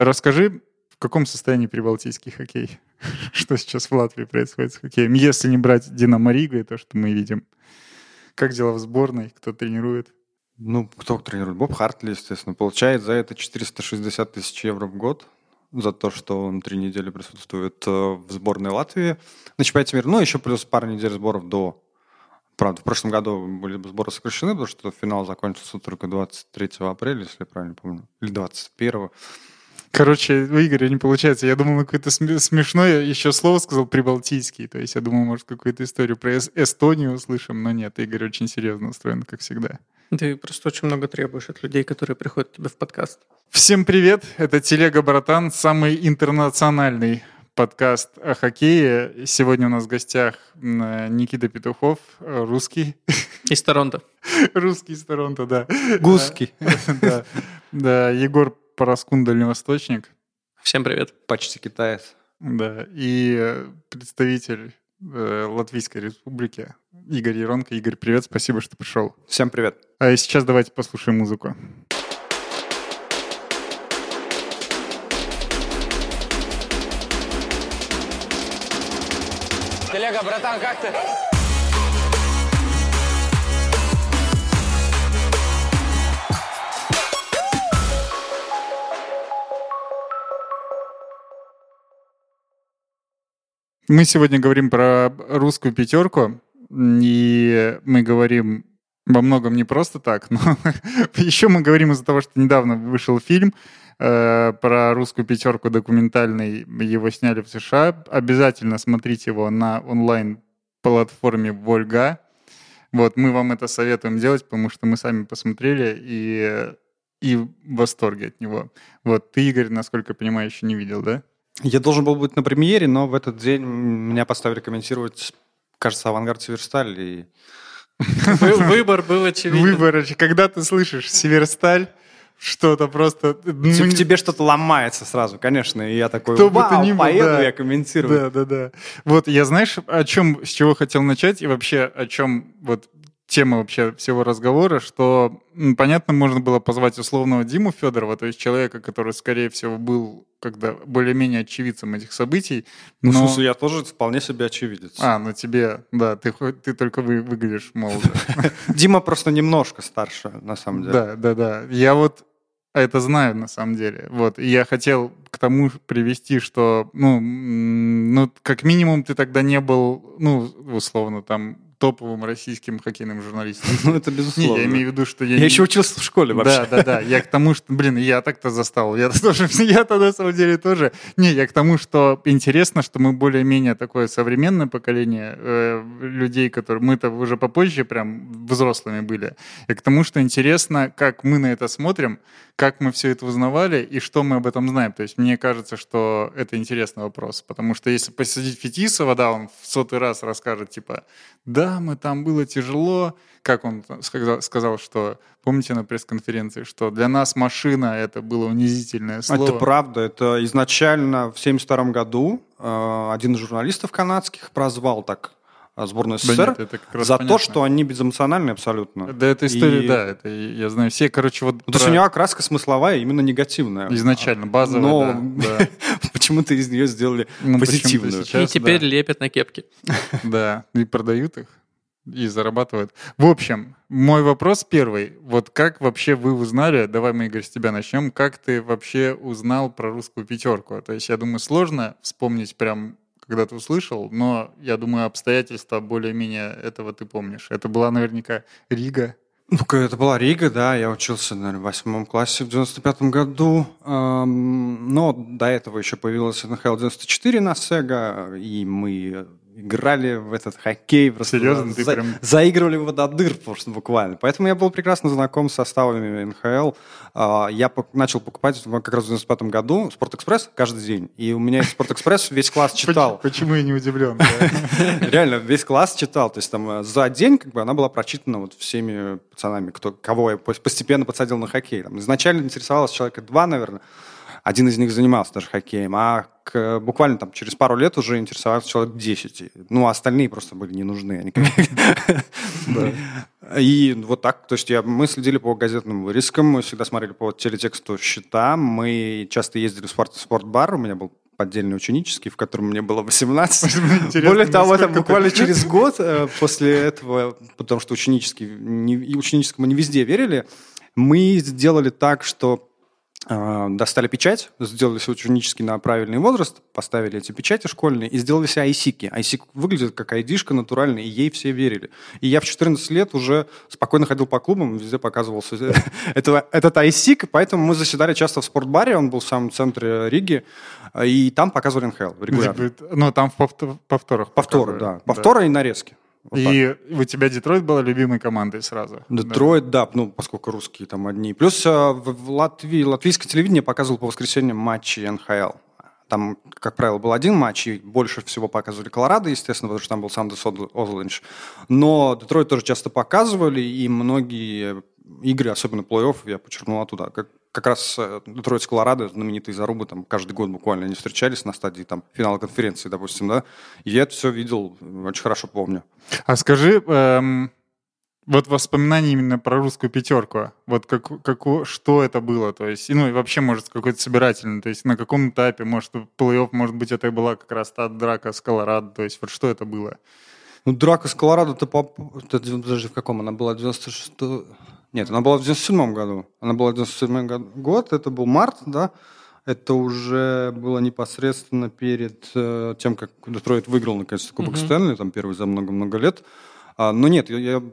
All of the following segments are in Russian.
Расскажи, в каком состоянии прибалтийский хоккей? Что сейчас в Латвии происходит с хоккеем? Если не брать Динамо Рига и то, что мы видим. Как дела в сборной? Кто тренирует? Кто тренирует? Боб Хартли, естественно. Получает за это 460 тысяч евро в год. За то, что он 3 недели присутствует в сборной Латвии на чемпионате мира. Еще плюс пару недель сборов до. Правда, в прошлом году были сборы сокращены, потому что финал закончился только 23 апреля, если я правильно помню. Или 21. Короче, у Игоря не получается. Я думал, какое-то смешное еще слово сказал прибалтийский. То есть я думал, может, какую-то историю про Эстонию услышим, но нет, Игорь очень серьезно устроен, как всегда. Ты просто очень много требуешь от людей, которые приходят к тебе в подкаст. Всем привет, это «Телега, братан», самый интернациональный подкаст о хоккее. Сегодня у нас в гостях Никита Петухов, русский. Из Торонто. Русский из Торонто, да. Гусский. Да, Егор Параскун, дальневосточник. Всем привет. Почти китаец. Да, и представитель Латвийской Республики Игорь Еронко. Игорь, привет, спасибо, что пришел. Всем привет. А сейчас давайте послушаем музыку. Телега, братан, как ты? Мы сегодня говорим про русскую пятерку, и мы говорим во многом не просто так, но еще мы говорим из-за того, что недавно вышел фильм про русскую пятерку документальный, его сняли в США. Обязательно смотрите его на онлайн-платформе Вольга. Вот, мы вам это советуем делать, потому что мы сами посмотрели и в восторге от него. Вот, ты, Игорь, насколько я понимаю, еще не видел, да? Я должен был быть на премьере, но в этот день меня поставили комментировать, кажется, «Авангард Северсталь». И... Выбор был очевиден. Выбор, когда ты слышишь «Северсталь», что-то просто... В тебе что-то ломается сразу, конечно, и я такой, кто бы ты ни был, поеду да. Я комментирую. Да. Вот я, знаешь, с чего хотел начать, и вообще о чем вот тема вообще всего разговора, что, понятно, можно было позвать условного Диму Федорова, то есть человека, который, скорее всего, был когда более-менее очевидцем этих событий. В смысле, я тоже вполне себе очевидец. Тебе, да, ты только выглядишь молодо. Дима просто немножко старше, на самом деле. Да. Я вот это знаю, на самом деле. Вот. И я хотел к тому привести, что, как минимум, ты тогда не был, условно, там, топовым российским хоккейным журналистом. Это безусловно. Я имею в виду, что я еще учился в школе вообще. Да. Я к тому, что, я так-то застал. Я-то на самом деле тоже. Я к тому, что интересно, что мы более-менее такое современное поколение людей, которые... Мы-то уже попозже прям взрослыми были. И к тому, что интересно, как мы на это смотрим, как мы все это узнавали и что мы об этом знаем. То есть мне кажется, что это интересный вопрос. Потому что если посадить Фетисова, да, он в 100-й раз расскажет, типа, да, там было тяжело. Как он сказал, что, помните на пресс-конференции, что для нас машина — это было унизительное слово. Это правда. Это изначально в 1972 году один из журналистов канадских прозвал так сборную СССР за то, что они безэмоциональны абсолютно. Да, это история, это я знаю. Все, короче, вот... То есть у него окраска смысловая именно негативная. Изначально, базовая, но почему-то из нее сделали позитивную. И теперь лепят на кепки. Да, и продают их, и зарабатывают. В общем, мой вопрос первый. Вот как вообще вы узнали, давай мы, Игорь, с тебя начнем, как ты вообще узнал про русскую пятерку? То есть, я думаю, сложно вспомнить прям когда ты услышал, но, я думаю, обстоятельства более-менее этого ты помнишь. Это была наверняка Рига. Это была Рига, да. Я учился, наверное, в 8 классе в 95 году. Но до этого еще появилась NHL 94 на Sega, и мы играли в этот хоккей. Серьезно? Заигрывали его до дыр буквально. Поэтому я был прекрасно знаком с составами НХЛ. Я начал покупать как раз в 95 году «Спортэкспресс» каждый день. И у меня «Спортэкспресс» весь класс читал. Почему я не удивлен? Реально, весь класс читал. То есть там за день она была прочитана вот всеми пацанами, кого я постепенно подсадил на хоккей. Изначально интересовалось человека 2, наверное. один из них занимался даже хоккеем, а буквально там через пару лет уже интересовался человек 10. Ну, а остальные просто были не нужны. И вот так, то есть мы следили по газетным вырезкам, мы всегда смотрели по телетексту счета, мы часто ездили в спортбар, у меня был поддельный ученический, в котором мне было 18. Более того, это буквально через год после этого, потому что ученическому не везде верили, мы сделали так, что достали печать, сделали свой ученический на правильный возраст, поставили эти печати школьные и сделали себе айсики. Айсик выглядит как айдишка натуральная, и ей все верили. И я в 14 лет уже спокойно ходил по клубам, везде показывался этот айсик, поэтому мы заседали часто в спортбаре, он был в самом центре Риги, и там показывали НХЛ регулярно. Ну, там в повторах. Повторы, да. Повторы и нарезки. Вот и так. У тебя Детройт была любимой командой сразу? Детройт, да, ну, поскольку русские там одни. Плюс в Латвии латвийское телевидение показывало по воскресеньям матчи НХЛ. Там, как правило, был один матч, и больше всего показывали Колорадо, естественно, потому что там был Сандерс Озлендж. Но Детройт тоже часто показывали, и многие игры, особенно плей-офф, я подчеркнул оттуда. Как раз Детройт с Колорадо, знаменитые зарубы, там каждый год буквально они встречались на стадии там, финала конференции, допустим, да. И я это все видел, очень хорошо помню. А скажи, вот воспоминания именно про русскую пятерку, вот что это было, то есть, ну и вообще, может, какой-то собирательный, то есть на каком этапе, может, плей-офф, может быть, это была как раз та драка с Колорадо, то есть вот что это было? Ну, драка с Колорадо, даже в каком? Она была 96-м... Нет, она была в 97-м году. Она была в 97-м год, это был март, да. Это уже было непосредственно перед тем, как Детройт выиграл, наконец-то, Кубок Стэнли, там первый за много-много лет. Но нет,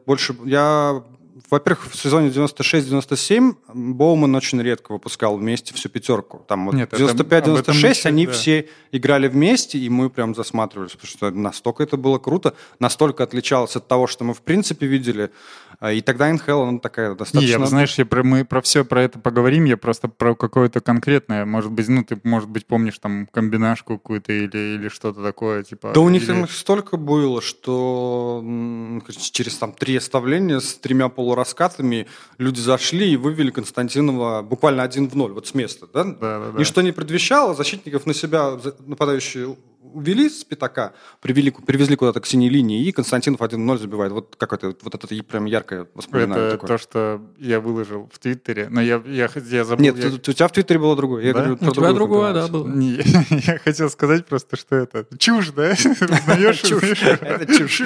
во-первых, в сезоне 96-97 Боуман очень редко выпускал вместе всю пятерку. Там вот 95-96 они все играли вместе, и мы прям засматривались, потому что настолько это было круто, настолько отличалось от того, что мы в принципе видели. И тогда НХЛ, она такая достаточно... Знаешь, мы про все про это поговорим, я просто про какое-то конкретное, может быть, ну, ты, может быть, помнишь там комбинашку какую-то или что-то такое, типа... Да у них там столько было, что через там 3 оставления с 3 полураскатами люди зашли и вывели Константинова буквально 1-0, вот с места, да? Да. Ничто не предвещало, защитников на себя нападающие увели с пятака, привезли куда-то к синей линии, и Константинов 1-0 забивает. Вот какое-то вот это прям яркое воспоминание. Это такое. То, что я выложил в Твиттере, но я забыл... Нет, у тебя в Твиттере было другое. Я говорю, у тебя другое, да, было. Я хотел сказать просто, что это чушь, да? Узнаешь? Это чушь.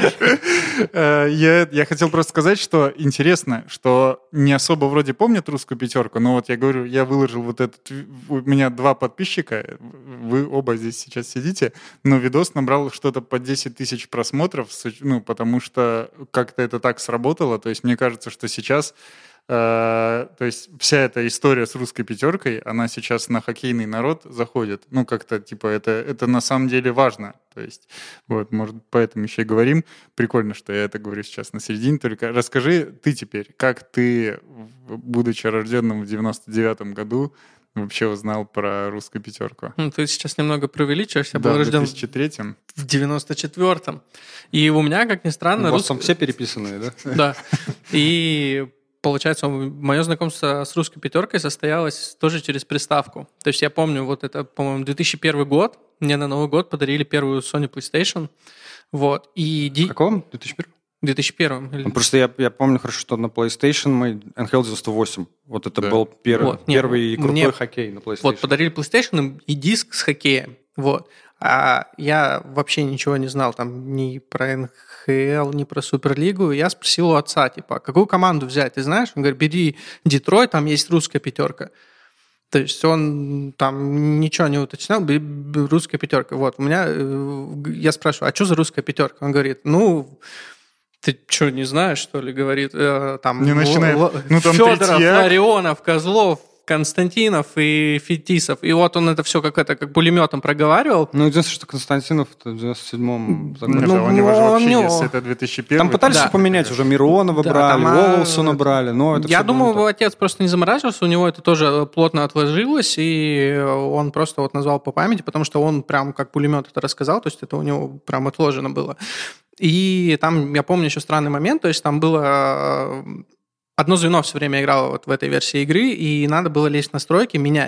Я хотел просто сказать, что интересно, что не особо вроде помнят русскую пятерку, но вот я говорю, я выложил вот этот... У меня 2 подписчика, вы оба здесь сейчас сидите, но видос набрал что-то по 10 тысяч просмотров, ну, потому что как-то это так сработало. То есть мне кажется, что сейчас, то есть вся эта история с русской пятеркой, она сейчас на хоккейный народ заходит. Ну, как-то, типа, это на самом деле важно. То есть, вот, может, поэтому еще и говорим. Прикольно, что я это говорю сейчас на середине. Только расскажи ты теперь, как ты, будучи рожденным в 99-м году, вообще узнал про русскую пятерку? Ну, ты сейчас немного преувеличиваешь. Я был рожден в 2003-м. В 94-м. И у меня, как ни странно... У вас там все переписанные, да? Да. И получается, мое знакомство с русской пятеркой состоялось тоже через приставку. То есть я помню, вот это, по-моему, 2001 год. Мне на Новый год подарили первую Sony PlayStation. Вот. В каком? 2001? 2001. Просто я помню хорошо, что на PlayStation мы NHL 98. Вот это был первый крутой хоккей на PlayStation. Вот, подарили PlayStation и диск с хоккеем. Вот. А я вообще ничего не знал там ни про НХЛ, ни про Суперлигу. Я спросил у отца, типа, какую команду взять, ты знаешь? Он говорит, бери Детройт, там есть русская пятерка. То есть он там ничего не уточнял, русская пятерка. Вот, у меня, я спрашиваю, а что за русская пятерка? Он говорит, ты что, не знаешь, что ли, говорит, там... Не начинает. Там Федоров, Ларионов, Козлов, Константинов и Фетисов. И вот он это все как пулеметом проговаривал. Ну, единственное, что Константинов в 97-м... у него же вообще есть, это 2001. Там пытались поменять уже, Миронова брали, Волосона брали, но это я думаю, его отец просто не заморачивался, у него это тоже плотно отложилось, и он просто вот назвал по памяти, потому что он прям как пулемет это рассказал, то есть это у него прям отложено было. И там, я помню еще странный момент, то есть там было... Одно звено все время играло вот в этой версии игры, и надо было лезть в настройки, менять.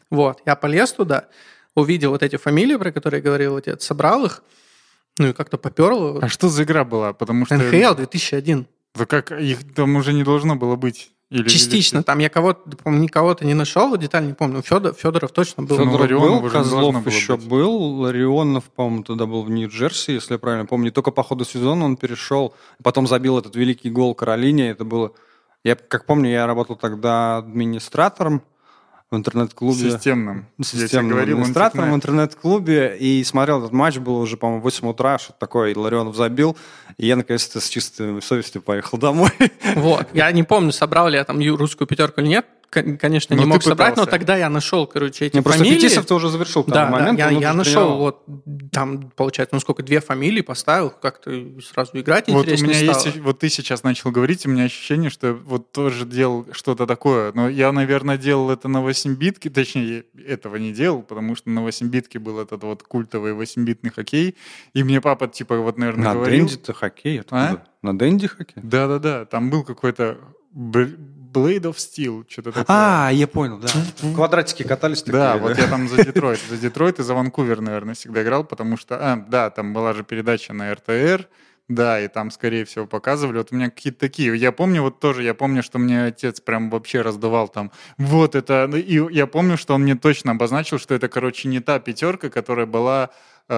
Вот, я полез туда, увидел вот эти фамилии, про которые говорил отец, собрал их, ну и как-то поперло. А что за игра была? Потому что... НХЛ 2001. Да как, их там уже не должно было быть? Частично. Там я никого-то не нашел, деталь не помню. Федоров точно был. Федоров Ларионов был, уже не должно Козлов было еще быть. был, Ларионов, по-моему, тогда был в Нью-Джерси, если я правильно помню. Только по ходу сезона он перешел, потом забил этот великий гол Каролине. Это было... Я, как помню, я работал тогда администратором в интернет-клубе. Системным. Системным администратором в интернет-клубе. И смотрел этот матч, было уже, по-моему, 8 утра, что-то такое, и Ларионов забил. И я, наконец-то, с чистой совестью поехал домой. Вот. Я не помню, собрал ли я там русскую пятерку или нет. Конечно, Но не ты мог собрать, но пытался. тогда я нашел, короче, эти Просто фамилии. Фетисов ты уже завершил там Да, момент. я нашел, вот, там, получается, ну сколько, 2 фамилии поставил, как-то сразу играть Вот у интереснее меня стало. есть, вот ты сейчас начал говорить, у меня ощущение, что вот тоже делал что-то такое. Но я, наверное, делал это на 8-битке, точнее, этого не делал, потому что на 8-битке был этот вот культовый 8-битный хоккей. И мне папа, типа, вот, наверное, На говорил... Денди-то хоккей? А? На Денди хоккей? Да-да-да, там был какой-то Blade of Steel, что-то такое. Я понял, да. Квадратики катались такие. Да, вот я там за Детройт и за Ванкувер, наверное, всегда играл, потому что, да, там была же передача на РТР, да, и там, скорее всего, показывали. Вот у меня какие-то такие. Я помню, что мне отец прям вообще раздавал там, вот это... И я помню, что он мне точно обозначил, что это, короче, не та пятерка, которая была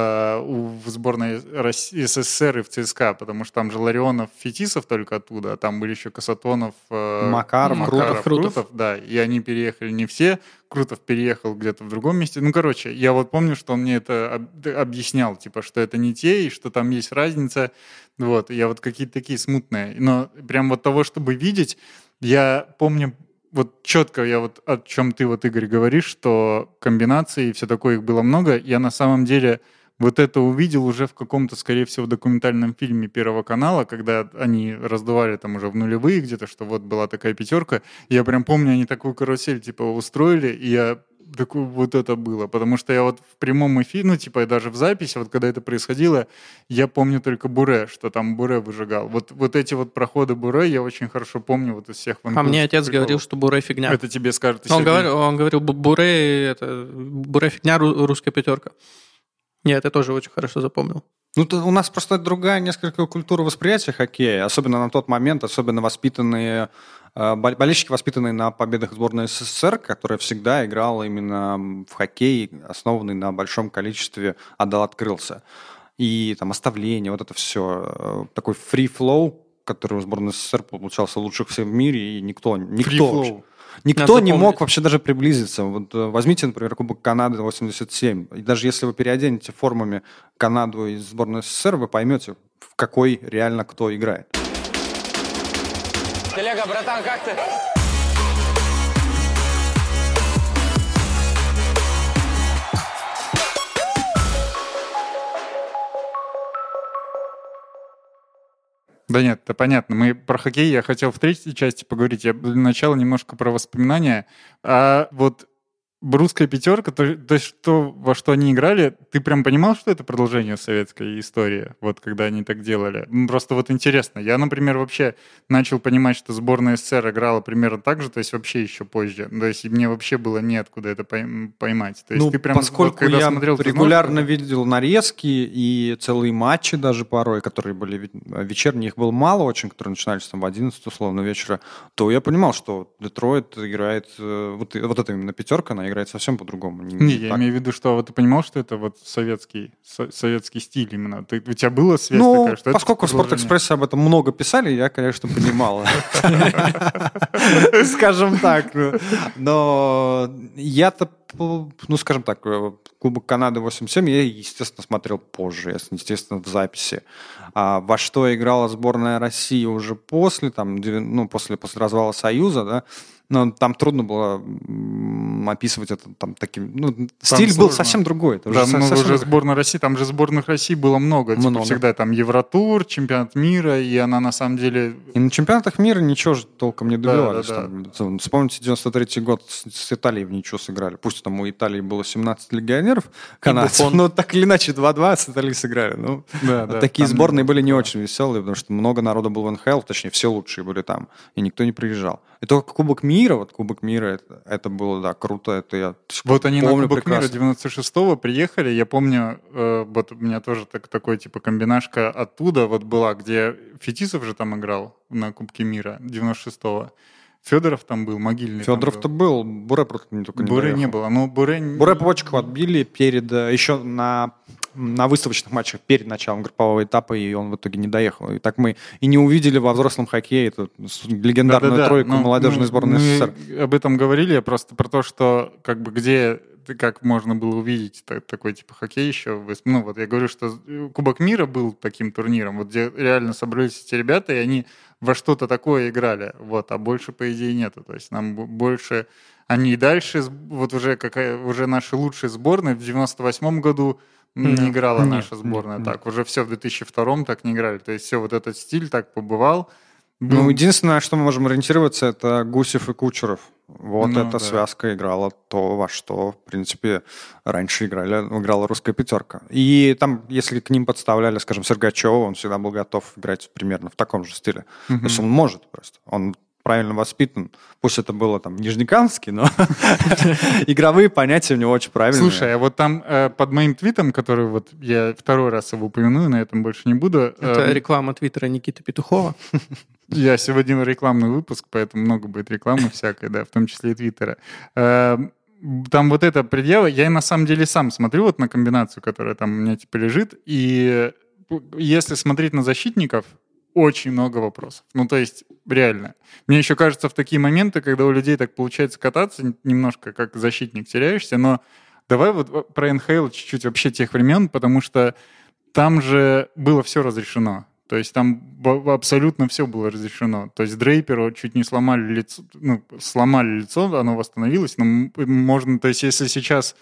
в сборной СССР и в ЦСКА, потому что там же Ларионов, Фетисов только оттуда, а там были еще Касатонов, Макаров, Крутов, да, и они переехали не все, Крутов переехал где-то в другом месте. Ну, короче, я вот помню, что он мне это объяснял, типа, что это не те, и что там есть разница, вот, я вот какие-то такие смутные, но прям вот того, чтобы видеть, я помню, вот четко я вот о чем ты, вот, Игорь, говоришь, что комбинаций и все такое, их было много, я на самом деле вот это увидел уже в каком-то, скорее всего, документальном фильме Первого канала, когда они раздували там уже в нулевые где-то, что вот была такая пятерка. Я прям помню, они такую карусель типа устроили, и я такой, вот это было. Потому что я вот в прямом эфире, ну типа даже в записи, вот когда это происходило, я помню только Буре, что там Буре выжигал. Вот эти вот проходы Буре я очень хорошо помню вот из всех ванкуверских. А мне отец приколов. Говорил, что Буре фигня. Это тебе скажет. Он говорил, Буре фигня, русская пятерка. Я это тоже очень хорошо запомнил. Ну, у нас просто другая несколько культура восприятия хоккея, особенно на тот момент, особенно болельщики, воспитанные на победах сборной СССР, которая всегда играла именно в хоккей, основанный на большом количестве «отдал, открылся». И там оставление, вот это все, такой free-flow, который у сборной СССР получался лучших всех в мире, и никто не мог вообще даже приблизиться. Вот возьмите, например, Кубок Канады 87. И даже если вы переоденете формами Канаду из сборной СССР, вы поймете, в какой реально кто играет. Телега, братан, как ты? Да нет, это понятно. Мы про хоккей я хотел в третьей части поговорить. Я для начала немножко про воспоминания. А вот русская пятерка, то есть во что они играли, ты прям понимал, что это продолжение советской истории, вот когда они так делали? Просто вот интересно. Я, например, вообще начал понимать, что сборная СССР играла примерно так же, то есть вообще еще позже. То есть мне вообще было неоткуда это поймать. То есть ты прям, поскольку вот, когда я смотрел, регулярно видел нарезки и целые матчи даже порой, которые были вечерние, их было мало очень, которые начинались там в 11 условно вечера, то я понимал, что Детройт играет, вот это именно пятерка, она играет совсем по-другому. Я имею в виду, что вот ты понимал, что это вот советский стиль именно. У тебя была связь такая, что поскольку в «Спортэкспрессе» об этом много писали, я, конечно, понимал. Скажем так. Но я-то, скажем так, Кубок Канады 87 я, естественно, смотрел позже, естественно, в записи. А во что играла сборная России уже после развала Союза, да, но там трудно было описывать это там таким... стиль был совсем другой. Это уже сборная России, там же сборных России было много. Типа всегда там Евротур, чемпионат мира, и она на самом деле... И на чемпионатах мира ничего же толком не добивались. Да. Вспомните 93-й год с Италией в ничего сыграли. Пусть там у Италии было 17 легионеров канадцев, но так или иначе 2-2 с Италией сыграли. Такие сборные были не очень веселые, потому что много народу было в НХЛ, точнее все лучшие были там, и никто не приезжал. И только Кубок мира мира, вот Кубок мира, это было, да, круто. Это я Вот они помню на Кубок прекрасно. мира 96-го приехали, я помню, вот у меня тоже такой типа комбинашка оттуда вот была, где Фетисов же там играл на Кубке мира 96-го. Федоров там был, Могильный Федоров-то там был, Буре просто только не Буры доехал. не было, но Буре... Буре по почкам отбили еще на выставочных матчах перед началом группового этапа, и он в итоге не доехал. И так мы и не увидели во взрослом хоккее эту легендарную Да-да-да, тройку но молодежной сборной мы СССР. об этом говорили, просто про то, что как бы где... как можно было увидеть такой типа хоккей еще. Ну вот я говорю, что Кубок мира был таким турниром, вот где реально собрались эти ребята, и они во что-то такое играли, вот, а больше, по идее, нету. То есть нам больше... Они и дальше, вот уже наши лучшие сборные в 98-м году не играла наша сборная так. Уже все в 2002-м так не играли. То есть все, вот этот стиль так побывал. Ну, единственное, что мы можем ориентироваться, это Гусев и Кучеров. Вот эта связка играла то, во что, в принципе, раньше играла русская пятерка. И там, если к ним подставляли, скажем, Сергачева, он всегда был готов играть примерно в таком же стиле. То есть он может просто. Он правильно воспитан. Пусть это было там Нижнекамский, но игровые понятия у него очень правильные. Слушай, а вот там под моим твитом, который вот я второй раз его упомяну, на этом больше не буду. Это реклама твиттера Никиты Петухова. Я сегодня рекламный выпуск, поэтому много будет рекламы всякой, да, в том числе и твиттера. Там вот эта предъява, я на самом деле сам смотрю вот на комбинацию, которая там у меня типа лежит, и если смотреть на защитников, очень много вопросов. Ну, то есть, реально. Мне еще кажется, в такие моменты, когда у людей так получается кататься, немножко как защитник теряешься, но давай вот про НХЛ чуть-чуть вообще тех времен, потому что там же было все разрешено. То есть там абсолютно все было разрешено. То есть Дрейперу чуть не сломали лицо, оно восстановилось, но можно, то есть если сейчас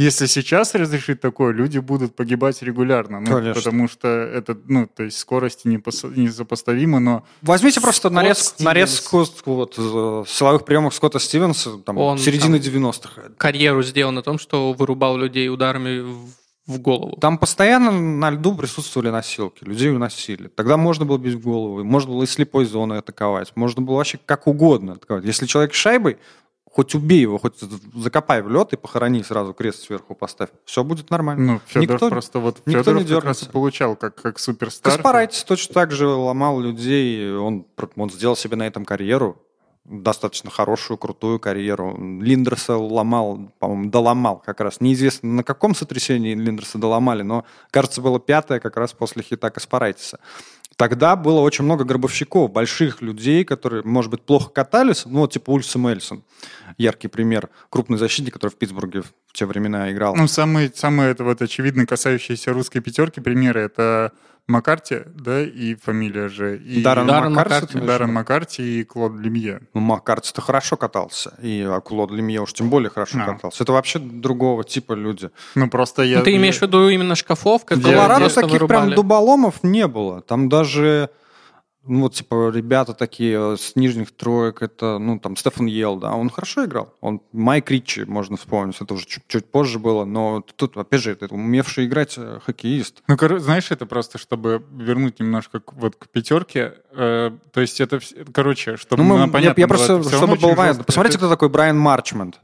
разрешить такое, люди будут погибать регулярно. Потому что это, то есть скорости несопоставимы, но... Возьмите просто нарезку вот, силовых приемов Скотта Стивенса там, середины 90-х. Карьеру сделал на том, что вырубал людей ударами в голову. Там постоянно на льду присутствовали носилки, людей уносили. Тогда можно было бить в голову, можно было из слепой зоны атаковать, можно было вообще как угодно атаковать. Если человек с шайбой, хоть убей его, хоть закопай в лед и похорони сразу, крест сверху поставь. Все будет нормально. Ну, Федоров просто вот Федоров как раз и получал как суперстар. Каспарайтис точно так же ломал людей, он сделал себе на этом карьеру. Достаточно хорошую, крутую карьеру. Линдерса ломал, по-моему, доломал как раз. Неизвестно, на каком сотрясении Линдерса доломали, но, кажется, было 5-е как раз после хита Каспарайтиса. Тогда было очень много гробовщиков, больших людей, которые, может быть, плохо катались, ну, вот типа Ульсом Эльсон, яркий пример, крупный защитник, который в Питтсбурге в те времена играл. Ну, самый это вот очевидно касающиеся русской пятерки примеры, это Маккарти, да, и фамилия же. И Даррен Маккарти. Даррен Маккарти и Клод Лемье. Ну, Маккарти-то хорошо катался, а Клод Лемье уж тем более хорошо катался. Это вообще другого типа люди. Ну, просто ты имеешь в виду именно шкафов? В Колорадо таких прям дуболомов не было. Там даже... Ну, вот, типа, ребята такие с нижних троек, это, ну, там, Стефан Йелл, да, он хорошо играл. Майк Ричи, можно вспомнить, это уже чуть позже было, но тут, опять же, это умевший играть хоккеист. Ну, знаешь, это просто, чтобы вернуть немножко вот к пятерке, то есть это, короче, чтобы понятно я просто, чтобы было понятно, посмотрите, кто такой Брайан Марчмент.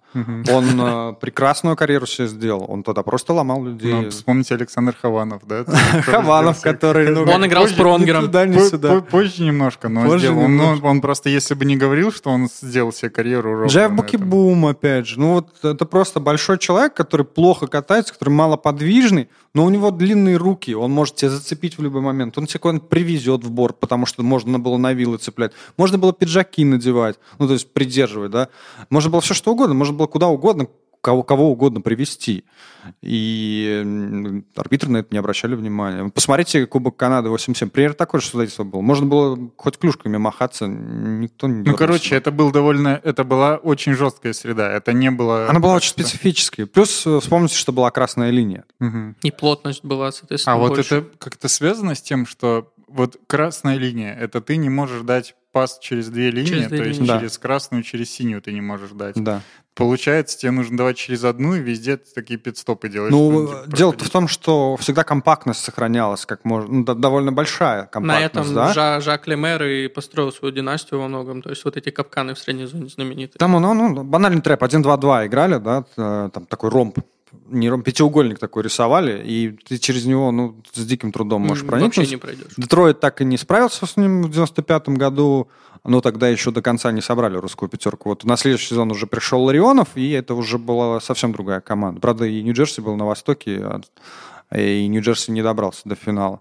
Он прекрасную карьеру себе сделал, он тогда просто ломал людей. Ну, вспомните Александр Хованов, да? Хованов, который... Он играл с Пронгером. Позже немножко, но он просто, если бы не говорил, что он сделал себе карьеру ровно. Джефф Букибум, опять же. Ну вот это просто большой человек, который плохо катается, который малоподвижный, но у него длинные руки, он может тебя зацепить в любой момент. Он тебя куда-нибудь привезет в борт, потому что можно было на вилы цеплять. Можно было пиджаки надевать, ну то есть придерживать, да. Можно было все что угодно, можно было куда угодно, кого угодно привести. И арбитры на это не обращали внимания. Посмотрите Кубок Канады 87. Пример такой же судейство был. Можно было хоть клюшками махаться, никто не делал. Ну, короче, это была очень жесткая среда. Это не было... Она была очень специфической. Плюс вспомните, что была красная линия. И плотность была, соответственно, вот больше. это как-то связано с тем, что вот красная линия, это ты не можешь дать пас через две линии, через красную, через синюю ты не можешь дать. Да. получается, тебе нужно давать через одну, и везде ты такие пит-стопы делаешь. Дело-то в том, что всегда компактность сохранялась как можно, довольно большая компактность. На этом да? Жак Лемер и построил свою династию во многом. То есть вот эти капканы в средней зоне знаменитые. Там банальный трэп 1-2-2 играли, да, там такой ромб. Не ромб, пятиугольник такой рисовали, и ты через него с диким трудом можешь проникнуть. Вообще не пройдешь. Детройт так и не справился с ним в 95-м году, но тогда еще до конца не собрали русскую пятерку. Вот на следующий сезон уже пришел Ларионов, и это уже была совсем другая команда. Правда, и Нью-Джерси был на востоке, и Нью-Джерси не добрался до финала.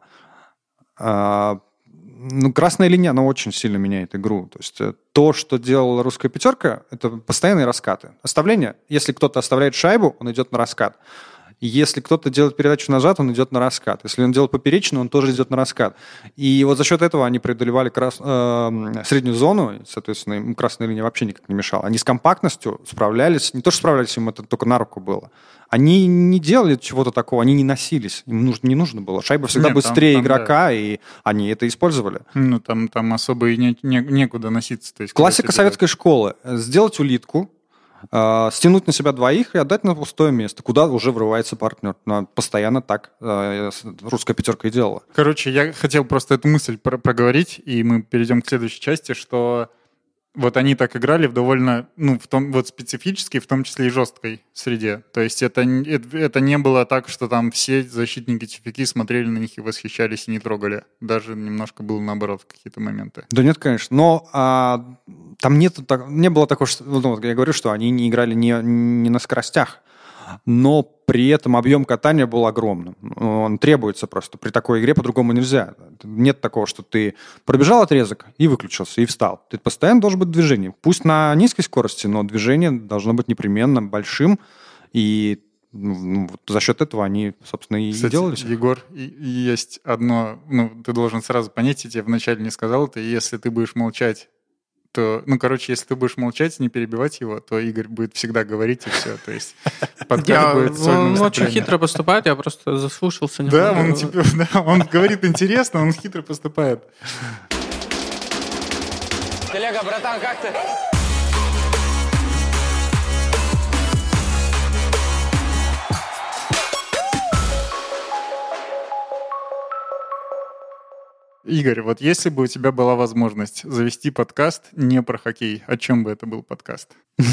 Красная линия, она очень сильно меняет игру. То есть то, что делала русская пятерка, это постоянные раскаты. Оставление, если кто-то оставляет шайбу, он идет на раскат. Если кто-то делает передачу назад, он идет на раскат. Если он делает поперечную, он тоже идет на раскат. И вот за счет этого они преодолевали среднюю зону, соответственно, им красная линия вообще никак не мешала. Они с компактностью справлялись, не то что справлялись, им это только на руку было. Они не делали чего-то такого, они не носились. Им не нужно было. Шайба всегда быстрее игрока, да. И они это использовали. Там особо и некуда носиться. То есть, классика советской школы. Сделать улитку, стянуть на себя двоих и отдать на пустое место, куда уже врывается партнер. Постоянно так русская пятерка и делала. Короче, я хотел просто эту мысль проговорить, и мы перейдем к следующей части, что вот они так играли в довольно, специфической, в том числе и жесткой среде. То есть это не было так, что там все защитники ТФК смотрели на них и восхищались и не трогали. Даже немножко было наоборот в какие-то моменты. Да нет, конечно. Но там не было такого, что... я говорю, что они не играли не на скоростях. Но при этом объем катания был огромным. Он требуется просто. При такой игре по-другому нельзя. Нет такого, что ты пробежал отрезок и выключился, и встал. Ты постоянно должен быть в движении. Пусть на низкой скорости, но движение должно быть непременно большим. И за счет этого они, собственно, и делали. Егор, есть одно... ты должен сразу понять, я тебе вначале не сказал это, если ты будешь молчать, то, если ты будешь молчать, не перебивать его, то Игорь будет всегда говорить, и все. То есть подкаст будет сольным Он очень хитро поступает, я просто заслушался. Да, он говорит интересно, он хитро поступает. Коллега, братан, как ты? Игорь, вот если бы у тебя была возможность завести подкаст не про хоккей, о чем бы это был подкаст?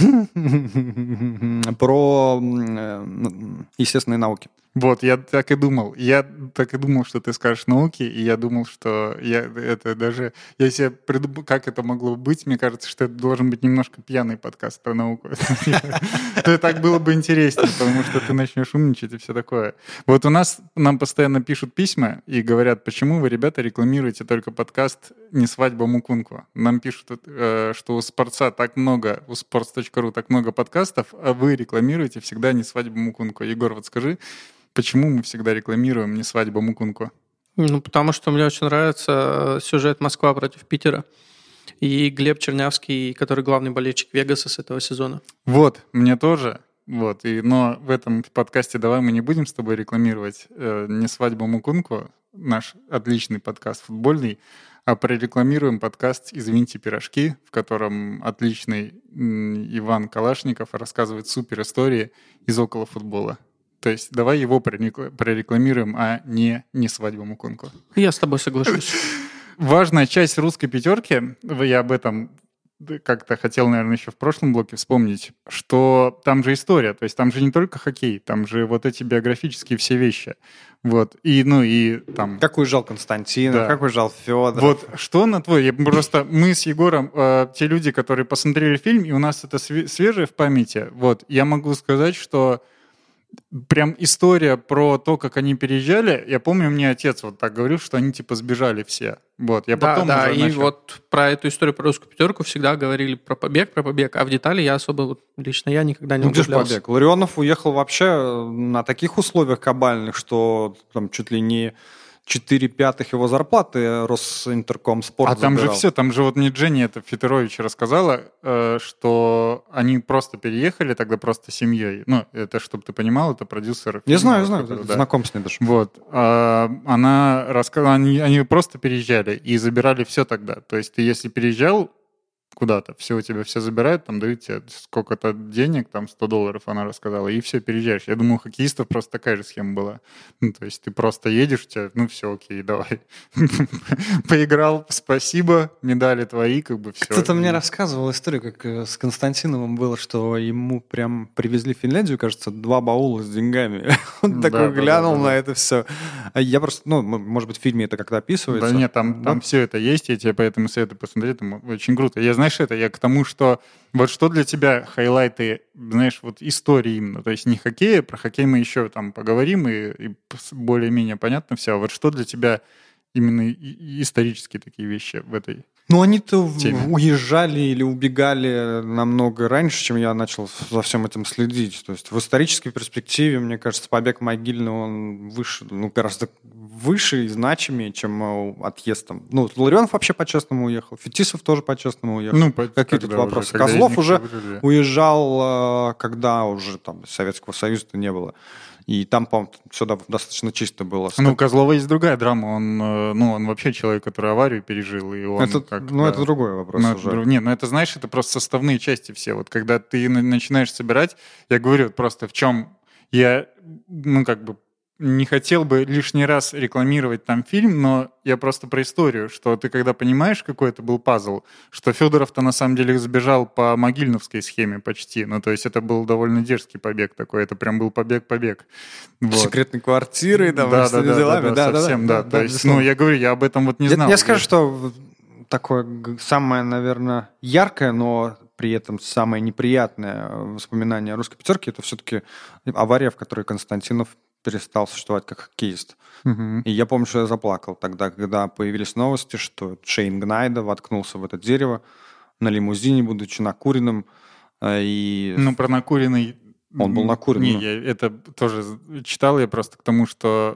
Про естественные науки. Вот, я так и думал. Я так и думал, что ты скажешь науки, и я думал, что я себе придумал, как это могло быть. Мне кажется, что это должен быть немножко пьяный подкаст про науку. Так было бы интереснее, потому что ты начнешь умничать и все такое. Вот нам постоянно пишут письма и говорят, почему вы, ребята, рекламируете только подкаст «Не свадьба Мукунку». Нам пишут, что у Sports.ru так много подкастов, а вы рекламируете всегда «Не свадьба Мукунку». Егор, вот скажи, почему мы всегда рекламируем «Не свадьба Мукунку»? Потому что мне очень нравится сюжет «Москва против Питера» и Глеб Чернявский, который главный болельщик Вегаса с этого сезона. Вот, мне тоже. Но в этом подкасте давай мы не будем с тобой рекламировать «Не свадьба Мукунку», наш отличный подкаст футбольный, а прорекламируем подкаст «Извините, пирожки», в котором отличный Иван Калашников рассказывает супер истории из околофутбола. То есть давай его прорекламируем, а не свадьбу Мукунку. Я с тобой соглашусь. Важная часть русской пятерки, я об этом как-то хотел, наверное, еще в прошлом блоке вспомнить, что там же история, то есть там же не только хоккей, там же вот эти биографические все вещи. И там... Как уезжал Константинов, да. Как уезжал Федоров. Вот что на твой... Мы с Егором, те люди, которые посмотрели фильм, и у нас это свежее в памяти, я могу сказать, что прям история про то, как они переезжали. Я помню, мне отец так говорил, что они сбежали все. Я потом уже и про эту историю про русскую пятерку всегда говорили про побег, а в детали я особо, лично я никогда не углублялся. Где же побег? Ларионов уехал вообще на таких условиях кабальных, что там чуть ли не 4/5 его зарплаты Росинтеркомспорт там забирал. же все, там же мне Дженни Федорович рассказала, что они просто переехали тогда просто семьей. Это, чтобы ты понимал, это продюсер. Я знаю, знаком с ней даже. Она рассказала, они просто переезжали и забирали все тогда. То есть ты, если переезжал, куда-то. Все у тебя все забирают, там дают тебе сколько-то денег, там $100 она рассказала, и все, переезжаешь. Я думаю, у хоккеистов просто такая же схема была. Ну, то есть ты просто едешь, у тебя, ну, все, окей, давай. Поиграл, спасибо, медали твои, как бы все. Кто-то мне рассказывал историю, как с Константиновым было, что ему прям привезли в Финляндию, кажется, 2 баула с деньгами. Он такой глянул на это все. Я просто, ну, может быть, в фильме это как-то описывается. Да нет, там все это есть, я тебе поэтому советую посмотреть, там очень круто. Я, знаешь, я к тому, что вот что для тебя хайлайты, знаешь, вот истории именно, то есть не хоккея, про хоккей мы еще там поговорим, и более-менее понятно все, а вот что для тебя именно исторические такие вещи в этой Ну, они-то теме? уезжали или убегали намного раньше, чем я начал за всем этим следить. То есть в исторической перспективе, мне кажется, побег Могильного, он выше, ну, гораздо выше и значимее, чем отъезд там. Ну, Ларионов вообще по-честному уехал, Фетисов тоже по-честному уехал. Ну, какие тут вопросы? Козлов уже уезжал, когда уже там Советского Союза-то не было. И там, по-моему, все достаточно чисто было. Ну, у Козлова есть другая драма. Он вообще человек, который аварию пережил. И он это другой вопрос уже. Нет, это, знаешь, это просто составные части все. Вот когда ты начинаешь собирать, я говорю просто в чем я, не хотел бы лишний раз рекламировать там фильм, но я просто про историю, что ты когда понимаешь, какой это был пазл, что Федоров-то на самом деле сбежал по могильновской схеме почти, ну то есть это был довольно дерзкий побег такой, это прям был побег-побег. Вот. Секретной квартирой, там, да, совсем, да. То есть, я говорю, я об этом вот не знал. Я скажу, что такое самое, наверное, яркое, но при этом самое неприятное воспоминание о русской пятерке, это все-таки авария, в которой Константинов перестал существовать как хоккеист. И я помню, что я заплакал тогда, когда появились новости, что Шейн Гнайда воткнулся в это дерево на лимузине, будучи накуренным. Ну, про накуренный... Он был накуренный. Не, я это тоже читал, я просто к тому, что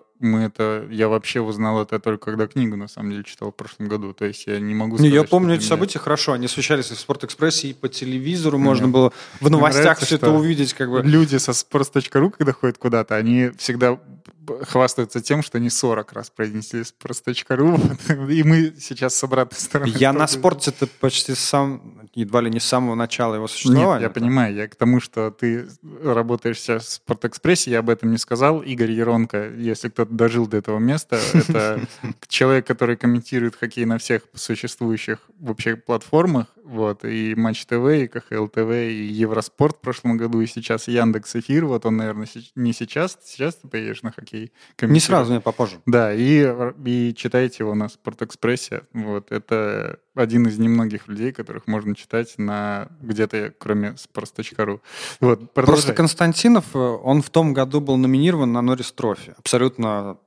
я вообще узнал это только когда книгу, на самом деле, читал в прошлом году. То есть я не могу сказать, я помню эти события хорошо. Они освещались и в Спортэкспрессе, и по телевизору. Можно было в новостях все это увидеть. Люди со sports.ru, когда ходят куда-то, они всегда хвастаются тем, что они 40 раз произнесли sports.ru, и мы сейчас с обратной стороны. Я на спорте это почти едва ли не с самого начала его существования. Нет, я понимаю. Я к тому, что ты работаешь сейчас в Спортэкспрессе, я об этом не сказал. Игорь Еронко, если кто-то дожил до этого места, это человек, который комментирует хоккей на всех существующих вообще платформах, вот, и Матч ТВ, и КХЛ ТВ, и Евроспорт в прошлом году, и сейчас Яндекс Эфир, вот он, наверное, не сейчас ты поедешь на хоккей. Не сразу, не попозже. Да, и читайте его на Спортэкспрессе, вот, это один из немногих людей, которых можно читать где-то, кроме sports.ru. Вот, просто Константинов, он в том году был номинирован на Норрис Трофи. Абсолютно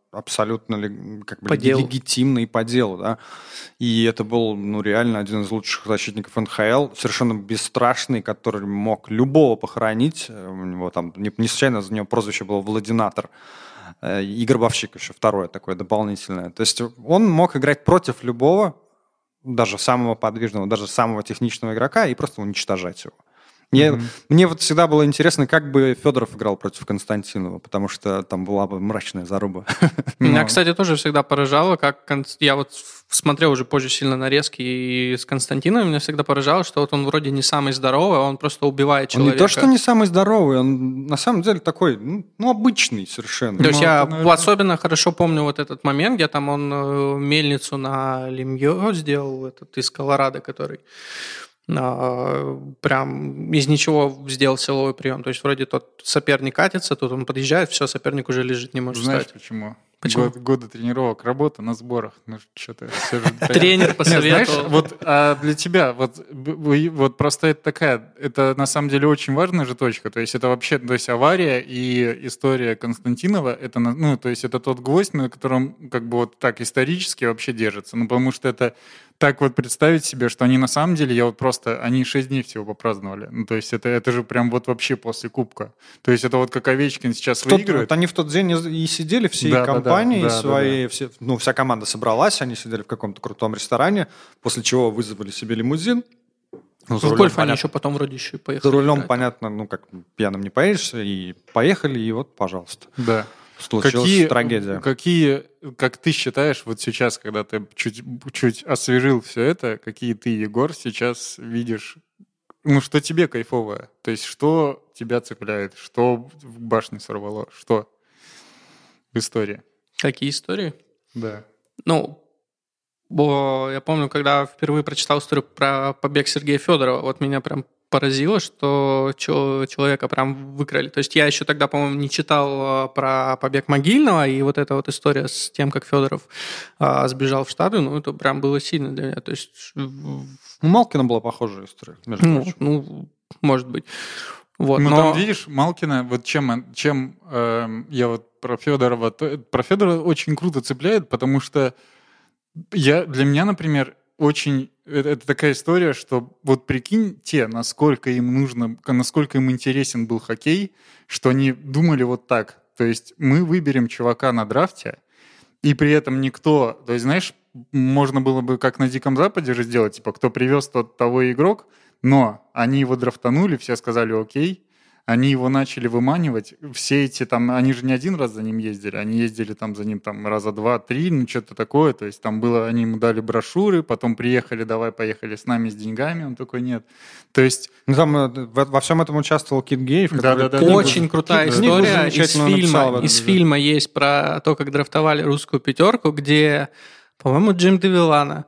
как бы легитимно и по делу, да. И это был, реально один из лучших защитников НХЛ, совершенно бесстрашный, который мог любого похоронить. У него там не случайно за него прозвище было Владинатор. И гробовщик еще второе такое дополнительное. То есть он мог играть против любого, даже самого подвижного, даже самого техничного игрока и просто уничтожать его. Мне вот всегда было интересно, как бы Федоров играл против Константинова, потому что там была бы мрачная заруба. Меня, кстати, тоже всегда поражало, как я вот смотрел уже позже сильно нарезки и с Константиновым, меня всегда поражало, что вот он вроде не самый здоровый, а он просто убивает человека. Он не то, что не самый здоровый, он на самом деле такой, обычный совершенно. То есть я особенно хорошо помню вот этот момент, где там он мельницу на Лемье сделал, из Колорадо, который... прям из ничего сделал силовой прием. То есть вроде тот соперник катится, тут он подъезжает, все, соперник уже лежит, не может Знаешь, встать. почему? Почему? Годы тренировок, работа на сборах. Что-то тренер посоветовал. Вот для тебя, вот просто это такая, это на самом деле очень важная же точка. То есть это вообще, то есть авария и история Константинова, это, то есть это тот гвоздь, на котором как бы вот так исторически вообще держится. Потому что это так вот представить себе, что они на самом деле, они 6 дней всего попраздновали. То есть это же прям вот вообще после Кубка. То есть это вот как Овечкин сейчас выигрывает. Они в тот день и сидели всей компанией своей, вся команда собралась, они сидели в каком-то крутом ресторане, после чего вызвали себе лимузин. В гольф они еще потом вроде еще и поехали. За рулем, понятно, как пьяным не поедешь, и поехали, и вот, пожалуйста. Да. случилась трагедия. Как ты считаешь, вот сейчас, когда ты чуть освежил все это, какие ты, Егор, сейчас видишь, ну, что тебе кайфовое? То есть что тебя цепляет? Что в башне сорвало? Что в истории? Какие истории? Да. Ну, я помню, когда впервые прочитал историю про побег Сергея Федорова, вот меня прям поразило, что человека прям выкрали. То есть я еще тогда, по-моему, не читал про побег Могильного, и вот эта вот история с тем, как Федоров сбежал в Штаты, ну, это прям было сильно для меня. То есть... У Малкина была похожая история, между прочим. Ну, может быть. Вот, ну, но... там, видишь, Малкина, вот чем я вот про Федорова очень круто цепляет, потому что для меня, например, очень... Это такая история, что вот прикиньте, насколько им интересен был хоккей, что они думали вот так. То есть мы выберем чувака на драфте, и при этом никто... То есть, знаешь, можно было бы как на Диком Западе же сделать, типа, кто привез, тот того игрок, но они его драфтанули, все сказали окей, они его начали выманивать, все эти там, они же не один раз за ним ездили, они ездили там за ним там раза 2-3, ну что-то такое, то есть там было, они ему дали брошюры, потом приехали, поехали с нами с деньгами, он такой нет, то есть... Ну там во всем этом участвовал Кит Гейв, который... Очень крутая история из фильма есть про то, как драфтовали русскую пятерку, где, по-моему, Джим Девилана,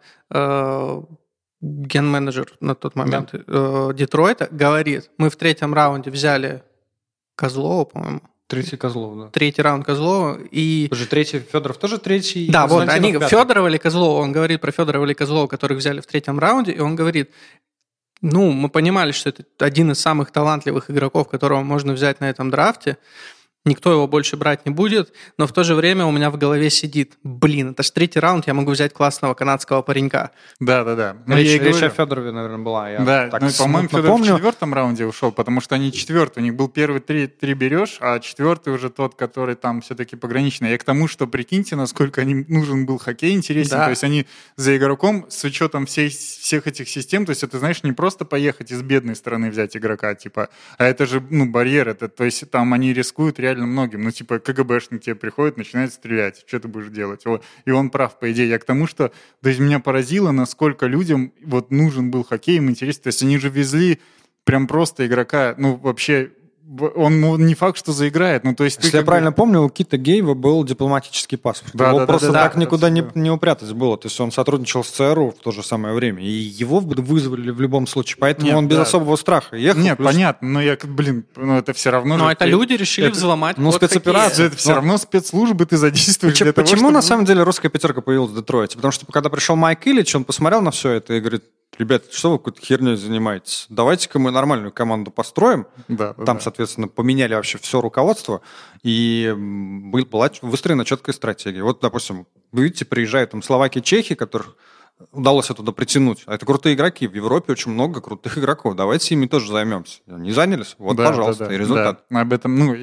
ген-менеджер на тот момент Детройта, говорит, мы в третьем раунде взяли Козлова, по-моему. Третий Козлов, да. Третий раунд Козлова. И... Уже третий Федоров тоже третий. Да, вот они Федорова или Козлова, он говорит про Федорова или Козлова, которых взяли в третьем раунде, и он говорит, ну, мы понимали, что это один из самых талантливых игроков, которого можно взять на этом драфте, никто его больше брать не будет, но в то же время у меня в голове сидит, это же третий раунд, я могу взять классного канадского паренька. Да. Речь о Федорове, наверное, была. По-моему, Федоров в четвертом раунде ушел, потому что они четвертый, у них был первый три берешь, а четвертый уже тот, который там все-таки пограничный. Я к тому, что прикиньте, насколько нужен был хоккей интересен, то есть они за игроком с учетом всех этих систем, то есть это, знаешь, не просто поехать из бедной страны взять игрока, типа, а это же, барьер, то есть там они рискуют реально многим. Ну, типа, КГБшник тебе приходит, начинает стрелять. Что ты будешь делать? И он прав, по идее. Я к тому, что то есть, меня поразило, насколько людям вот нужен был хоккей, им интересно. То есть они же везли прям просто игрока, вообще... Он не факт, что заиграет. Ну, то есть если я правильно помню, у Кита Гейва был дипломатический паспорт. Его просто так никуда не упрятать было. То есть он сотрудничал с ЦРУ в то же самое время. И его вызвали в любом случае. Поэтому он без особого страха ехал. Нет, понятно. Но это все равно... Но это люди решили взломать. Спецоперация. Это все равно спецслужбы, ты задействуешь для того, почему на самом деле русская пятерка появилась в Детройте? Потому что когда пришел Майк Ильич, он посмотрел на все это и говорит: ребята, что вы какой-то херней занимаетесь? Давайте-ка мы нормальную команду построим. Соответственно, поменяли вообще все руководство, и была выстроена четкая стратегия. Вот, допустим, вы видите, приезжают там словаки, чехи, которых удалось оттуда притянуть. А это крутые игроки. В Европе очень много крутых игроков. Давайте ими тоже займемся. Не занялись? Вот, пожалуйста, и результат. Да. Об этом,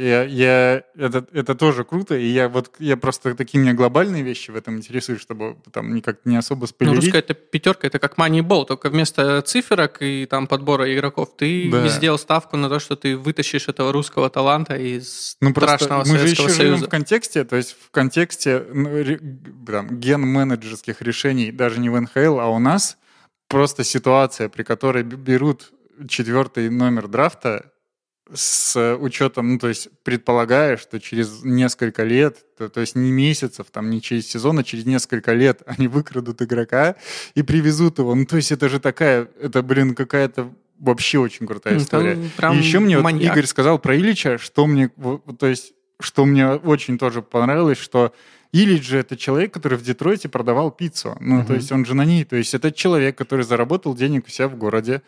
это тоже круто, и я просто такие меня глобальные вещи в этом интересуют, чтобы там никак не особо спойлерить. Русская пятерка, это как Moneyball, только вместо циферок и там подбора игроков ты сделал ставку на то, что ты вытащишь этого русского таланта из страшного Советского Союза. Мы же еще живем в контексте, то есть в контексте ген-менеджерских решений, даже не в НХЛ, а у нас просто ситуация, при которой берут 4-й номер драфта с учетом, то есть предполагая, что через несколько лет, то есть не месяцев, там, не через сезон, а через несколько лет они выкрадут игрока и привезут его. То есть это же какая-то вообще очень крутая история. И еще мне Игорь сказал про Ильича, что мне очень тоже понравилось, что Ильич же это человек, который в Детройте продавал пиццу. То есть он же на ней. То есть это человек, который заработал денег у себя в городе.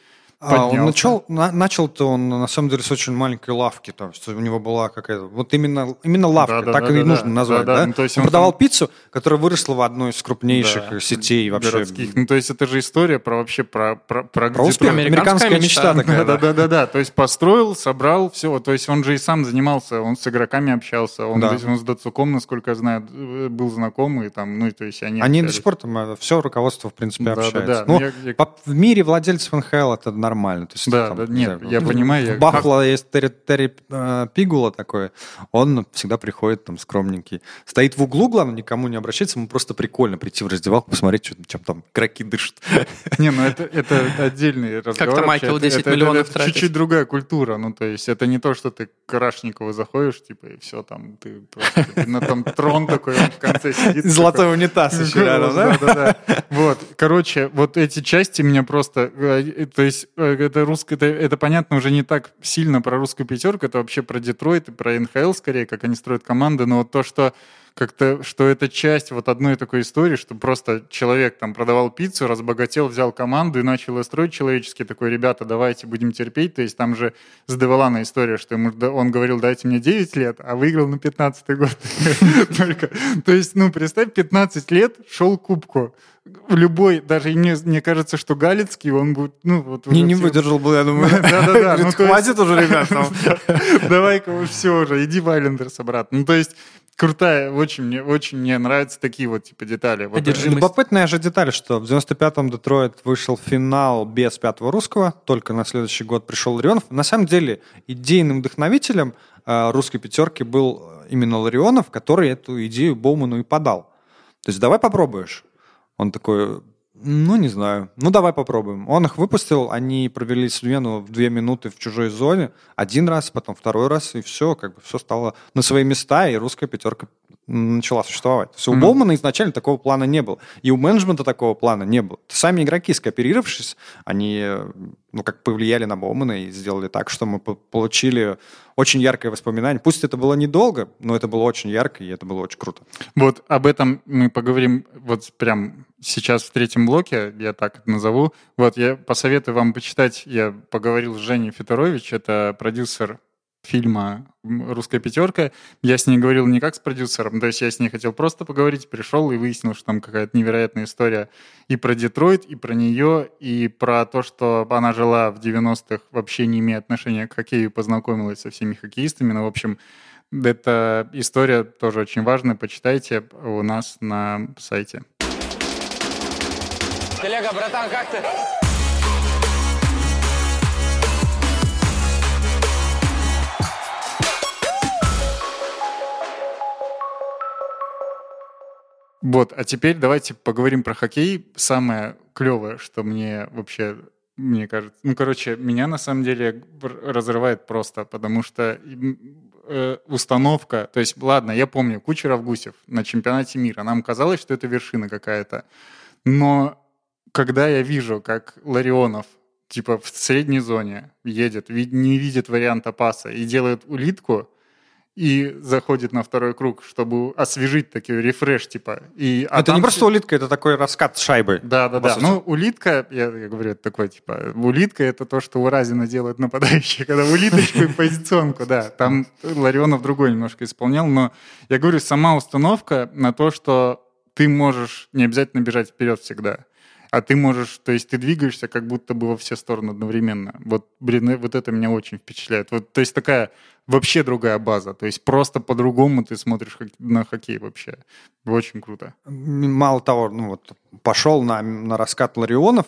Начал-то он, на самом деле, с очень маленькой лавки. Там, что у него была какая-то... Вот именно лавка, так и нужно назвать. Да? То есть он продавал пиццу, которая выросла в одной из крупнейших сетей вообще. Городских. То есть это же история про успех. Американская мечта такая. Да. То есть построил, собрал, все. То есть он же и сам занимался, он с игроками общался. Он с Дацуком, насколько я знаю, был знакомый. То есть они до сих пор там все руководство, в принципе, общается. В мире владельцев НХЛ это нормально. нормально. То есть, Да, нет, я понимаю. В Баффало есть Терри Пигула такой, он всегда приходит там скромненький. Стоит в углу, главное, никому не обращается, ему просто прикольно прийти в раздевалку, посмотреть, чем там игроки дышат. Не, ну это отдельный разговор. Как-то Майкл 10 миллионов тратит. Чуть-чуть другая культура, ну то есть это не то, что ты к Карашникову заходишь, типа, и все, там, ты просто, на там трон такой, он в конце сидит. Золотой унитаз еще рядом, да? Да. Вот, короче, вот эти части меня просто, то есть это русское, это понятно уже не так сильно про русскую пятерку, это вообще про Детройт и про НХЛ скорее, как они строят команды, но вот то, что как-то, что это часть вот одной такой истории, что просто человек там продавал пиццу, разбогател, взял команду и начал ее строить человечески, такой, ребята, давайте будем терпеть, то есть там же с Деволана история, что он говорил, дайте мне 9 лет, а выиграл на 15-й год только. То есть, ну, представь, 15 лет шел к кубку. Любой, даже мне кажется, что Галицкий, он будет, ну, вот... Не выдержал бы, я думаю. Да-да-да. Хватит уже, ребят. Давай-ка уж все уже, иди в Айлендерс обратно. Ну, то есть, крутая, очень мне нравятся такие вот типа детали. Вот, любопытная же деталь, что в 95-м Детройт вышел в финал без 5-го русского, только на следующий год пришел Ларионов. На самом деле идейным вдохновителем русской пятерки был именно Ларионов, который эту идею Боуману и подал. То есть давай попробуешь. Он такой, ну не знаю, ну давай попробуем. Он их выпустил, они провели смену в 2 минуты в чужой зоне, один раз, потом второй раз, и все, как бы все стало на свои места, и русская пятерка начала существовать. То есть у Боумана изначально такого плана не было. И у менеджмента такого плана не было. Сами игроки, скооперировавшись, они, ну, как повлияли на Боумана и сделали так, что мы получили очень яркое воспоминание. Пусть это было недолго, но это было очень ярко, и это было очень круто. Вот об этом мы поговорим вот прям сейчас в 3-м блоке, я так это назову. Вот я посоветую вам почитать, я поговорил с Женей Федорович, это продюсер фильма «Русская пятерка». Я с ней говорил не как с продюсером, то есть я с ней хотел просто поговорить, пришел и выяснил, что там какая-то невероятная история и про Детройт, и про нее, и про то, что она жила в 90-х, вообще не имея отношения к хоккею, познакомилась со всеми хоккеистами. Ну, в общем, эта история тоже очень важная. Почитайте у нас на сайте. Телега, братан, как ты? Вот, а теперь давайте поговорим про хоккей. Самое клевое, что мне вообще, мне кажется... Ну, короче, меня на самом деле разрывает просто, потому что установка... То есть, ладно, я помню, Кучеров-Гусев на чемпионате мира. Нам казалось, что это вершина какая-то. Но когда я вижу, как Ларионов типа в средней зоне едет, не видит варианта паса и делает улитку, и заходит на второй круг, чтобы освежить такой рефреш, типа. Это не просто улитка, это такой раскат с шайбой. Да. Ну, улитка, я говорю, это такой, типа, улитка — это то, что у Разина делают нападающие, когда улиточку и позиционку, да. Там Ларионов другой немножко исполнял, но я говорю, сама установка на то, что ты можешь не обязательно бежать вперед всегда, а ты можешь, то есть ты двигаешься как будто бы во все стороны одновременно. Вот, блин, вот это меня очень впечатляет. Вот, то есть такая вообще другая база. То есть просто по-другому ты смотришь на хоккей вообще. Очень круто. Мало того, ну вот пошел на раскат Ларионов,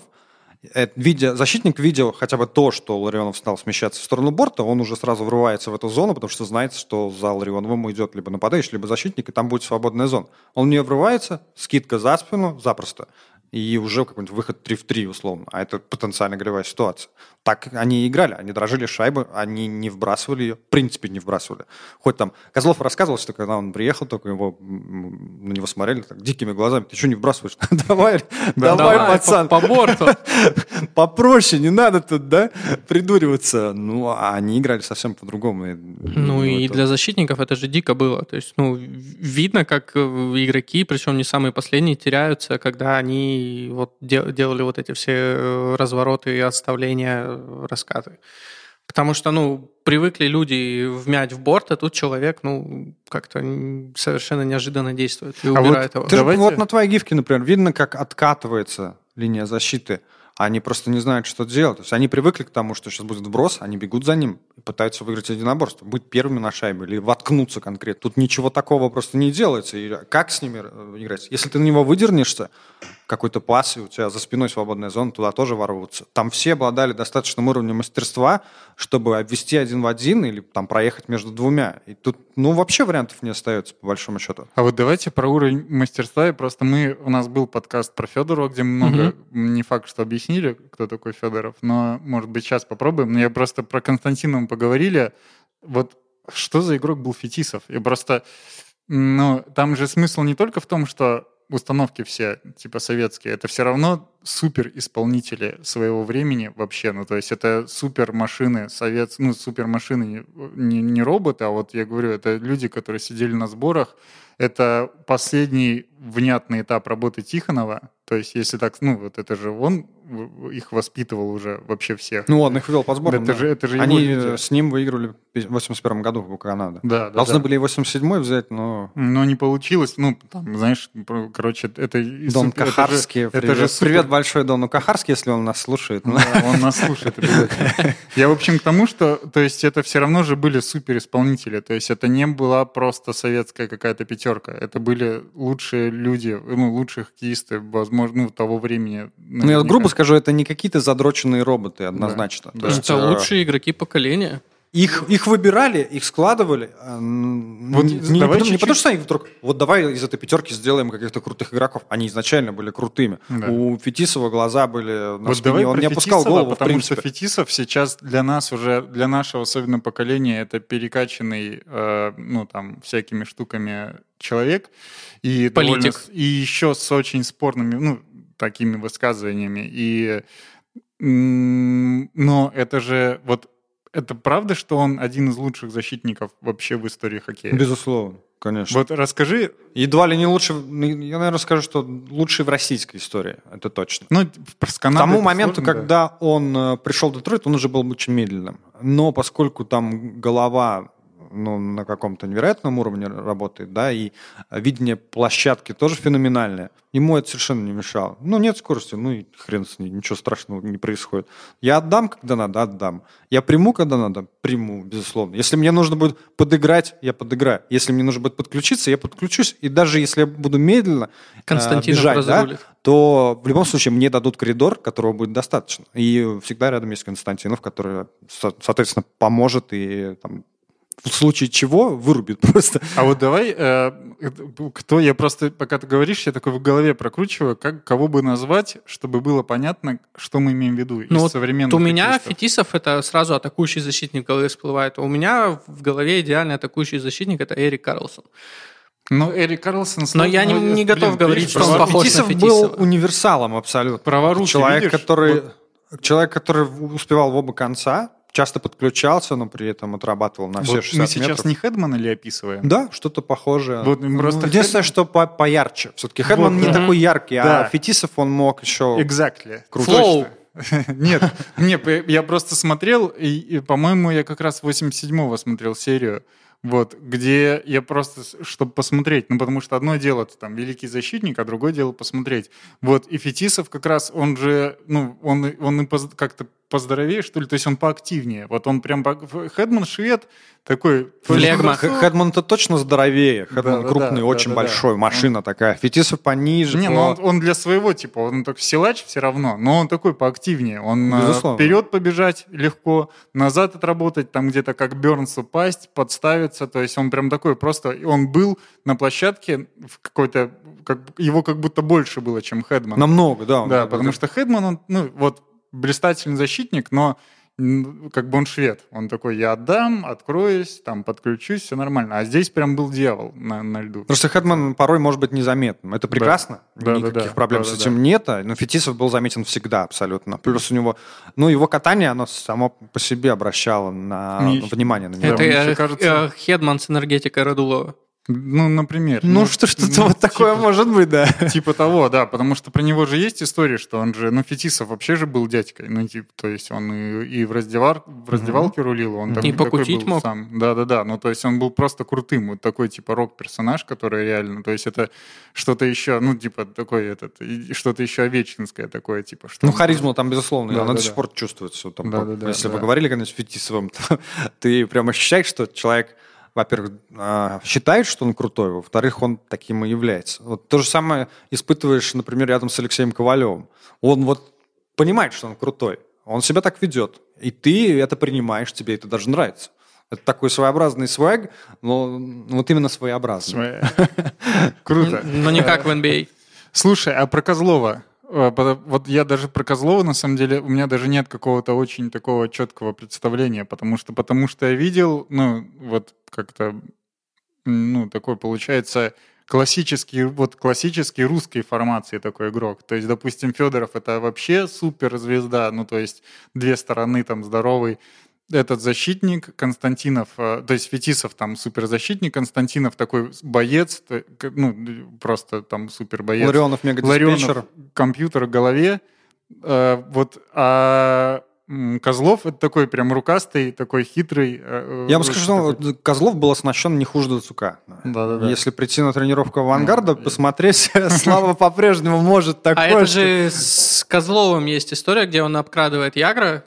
защитник видел хотя бы то, что Ларионов стал смещаться в сторону борта, он уже сразу врывается в эту зону, потому что знает, что за Ларионовым идет либо нападающий, либо защитник, и там будет свободная зона. Он в нее врывается, скидка за спину, запросто. И уже какой-нибудь выход 3-3 условно. А это потенциально голевая ситуация. Так они и играли. Они дрожили шайбы, они не вбрасывали ее. В принципе, не вбрасывали. Хоть там Козлов рассказывал, что когда он приехал, только на него смотрели так, дикими глазами. Ты что не вбрасываешь? Давай, пацан. По борту. Попроще, не надо тут, да, придуриваться. Ну, а они играли совсем по-другому. Ну, и для защитников это же дико было. То есть, ну, видно, как игроки, причем не самые последние, теряются, когда они вот делали вот эти все развороты и отставления, раскаты. Потому что, ну, привыкли люди вмять в борт, а тут человек, ну, как-то совершенно неожиданно действует и убирает его. Вот на твоей гифке, например, видно, как откатывается линия защиты. Они просто не знают, что делать. То есть они привыкли к тому, что сейчас будет вброс, они бегут за ним и пытаются выиграть единоборство, быть первыми на шайбе или воткнуться конкретно. Тут ничего такого просто не делается. И как с ними играть? Если ты на него выдернешься, какой-то пас, и у тебя за спиной свободная зона, туда тоже ворвутся. Там все обладали достаточным уровнем мастерства, чтобы обвести один в один или там проехать между двумя. И тут, вообще вариантов не остается, по большому счету. А вот давайте про уровень мастерства. И просто у нас был подкаст про Федорова, где мы много, не факт, что объяснили, кто такой Федоров, но, может быть, сейчас попробуем. Я просто про Константинова поговорили. Вот что за игрок был Фетисов? И просто, там же смысл не только в том, что установки все, типа советские, это все равно супер исполнители своего времени вообще. То есть это супер машины, супер машины, не роботы, а вот я говорю, это люди, которые сидели на сборах. Это последний внятный этап работы Тихонова. То есть если так, вот это же он их воспитывал уже вообще всех. Он их вел по сборам. Это же Они люди. с ним выиграли в 81 году в Канаде. Да, Должны были и 87-й взять, но... Но не получилось. Знаешь, короче, это... Дон Кахарский. Это же привет большой Дону Кахарский, если он нас слушает. Да, он нас слушает обязательно. Я, в общем, к тому, что, то есть, это все равно же были суперисполнители. То есть это не была просто советская какая-то пятерка. Это были лучшие люди, лучшие хоккеисты, возможно, того времени. Я грубо скажу, это не какие-то задроченные роботы, однозначно. Да. То есть, это лучшие игроки поколения. Их выбирали, их складывали. Не потому, что они вдруг... Вот давай из этой пятерки сделаем каких-то крутых игроков. Они изначально были крутыми. Да. У Фетисова глаза были на спине. Он не опускал голову, потому что Фетисов сейчас для нас уже, для нашего особенно поколения, это перекачанный, всякими штуками человек. И политик. И еще с очень спорными, такими высказываниями. Но это же... Это правда, что он один из лучших защитников вообще в истории хоккея? Безусловно, конечно. Вот расскажи... Едва ли не лучше... Я, наверное, скажу, что лучший в российской истории. Это точно. С Канадой к тому моменту, когда он пришел в Детройт, он уже был очень медленным. Но поскольку там голова... на каком-то невероятном уровне работает, да, и видение площадки тоже феноменальное. Ему это совершенно не мешало. Нет скорости, и хрен с ней, ничего страшного не происходит. Я отдам, когда надо, отдам. Я приму, когда надо, приму, безусловно. Если мне нужно будет подыграть, я подыграю. Если мне нужно будет подключиться, я подключусь. И даже если я буду медленно бежать, то в любом случае мне дадут коридор, которого будет достаточно. И всегда рядом есть Константинов, который, соответственно, поможет и в случае чего вырубит просто. А вот давай, я просто, пока ты говоришь, я такой в голове прокручиваю, кого бы назвать, чтобы было понятно, что мы имеем в виду из современных у меня Фетисов — это сразу атакующий защитник в голове всплывает. У меня в голове идеальный атакующий защитник — это Эрик Карлсон. Эрик Карлсон... Но я не готов говорить, что он похож на Фетисова. Был универсалом абсолютно. Праворуки, человек, который успевал в оба конца, часто подключался, но при этом отрабатывал на все 60 метров. Мы сейчас не Хедмана ли описываем? Да, что-то похожее. Единственное, что поярче. Все-таки Хедман не такой яркий, а Фетисов он мог еще... Exactly. Круто. Нет, я просто смотрел, и, по-моему, я как раз 87-го смотрел серию, где я просто, чтобы посмотреть, потому что одно дело, ты там великий защитник, а другое дело посмотреть. И Фетисов как раз, он же, он и как-то поздоровее, что ли, то есть он поактивнее. Он прям... Хедман швед такой... Флегма. Хедман-то точно здоровее. Хедман крупный, очень большой, машина такая. Фетисов пониже. Он для своего типа, он так силач все равно, но он такой поактивнее. Он вперед побежать легко, назад отработать, там где-то как Бёрнс упасть, подставиться, то есть он прям такой просто... Он был на площадке в какой-то... Его как будто больше было, чем Хедман. Намного, да. Да, потому что Хедман, он, блистательный защитник, но он швед. Он такой, я отдам, откроюсь, подключусь, все нормально. А здесь прям был дьявол на льду. Просто Хедман порой может быть незаметным. Это прекрасно. Да. Никаких проблем с этим нет. Но Фетисов был заметен всегда абсолютно. Плюс у него... его катание, оно само по себе обращало внимание на него. Это Хедман с энергетикой Радулова. Например. Что-то такое может быть, да. Типа того, да, потому что про него же есть история, что он же, Фетисов вообще же был дядькой, то есть он и в раздевалке рулил, он там и покутить был мог. Сам. Да, то есть он был просто крутым, такой типа рок-персонаж, который реально, то есть это что-то еще, такой что-то еще овечкинское такое, типа. Харизма там, безусловно, она до сих пор чувствуется. Если вы говорили когда-нибудь с Фетисовым, то ты прям ощущаешь, что человек во-первых, считает, что он крутой, во-вторых, он таким и является. Вот то же самое испытываешь, например, рядом с Алексеем Ковалевым. Он вот понимает, что он крутой, он себя так ведет, и ты это принимаешь, тебе это даже нравится. Это такой своеобразный свэг, но вот именно своеобразный. Круто. Но не как в NBA. Слушай, а про Козлова? Вот я даже про Козлова, на самом деле, у меня даже нет какого-то очень такого четкого представления, потому что я видел, ну, вот как-то, ну, такой, получается, классический русской формации такой игрок. То есть, допустим, Федоров — это вообще суперзвезда, ну, то есть, две стороны там здоровый. Этот защитник, Константинов, то есть Фетисов там суперзащитник, Константинов такой боец, ну, просто там супербоец. Ларионов мегадиспетчер. Компьютер в голове. А Козлов — это такой прям рукастый, такой хитрый. Я вам скажу, что Козлов был оснащен не хуже Дацука. Да. Если прийти на тренировку «Авангарда», посмотреть, Слава по-прежнему может такое. А это же с Козловым есть история, где он обкрадывает Ягра,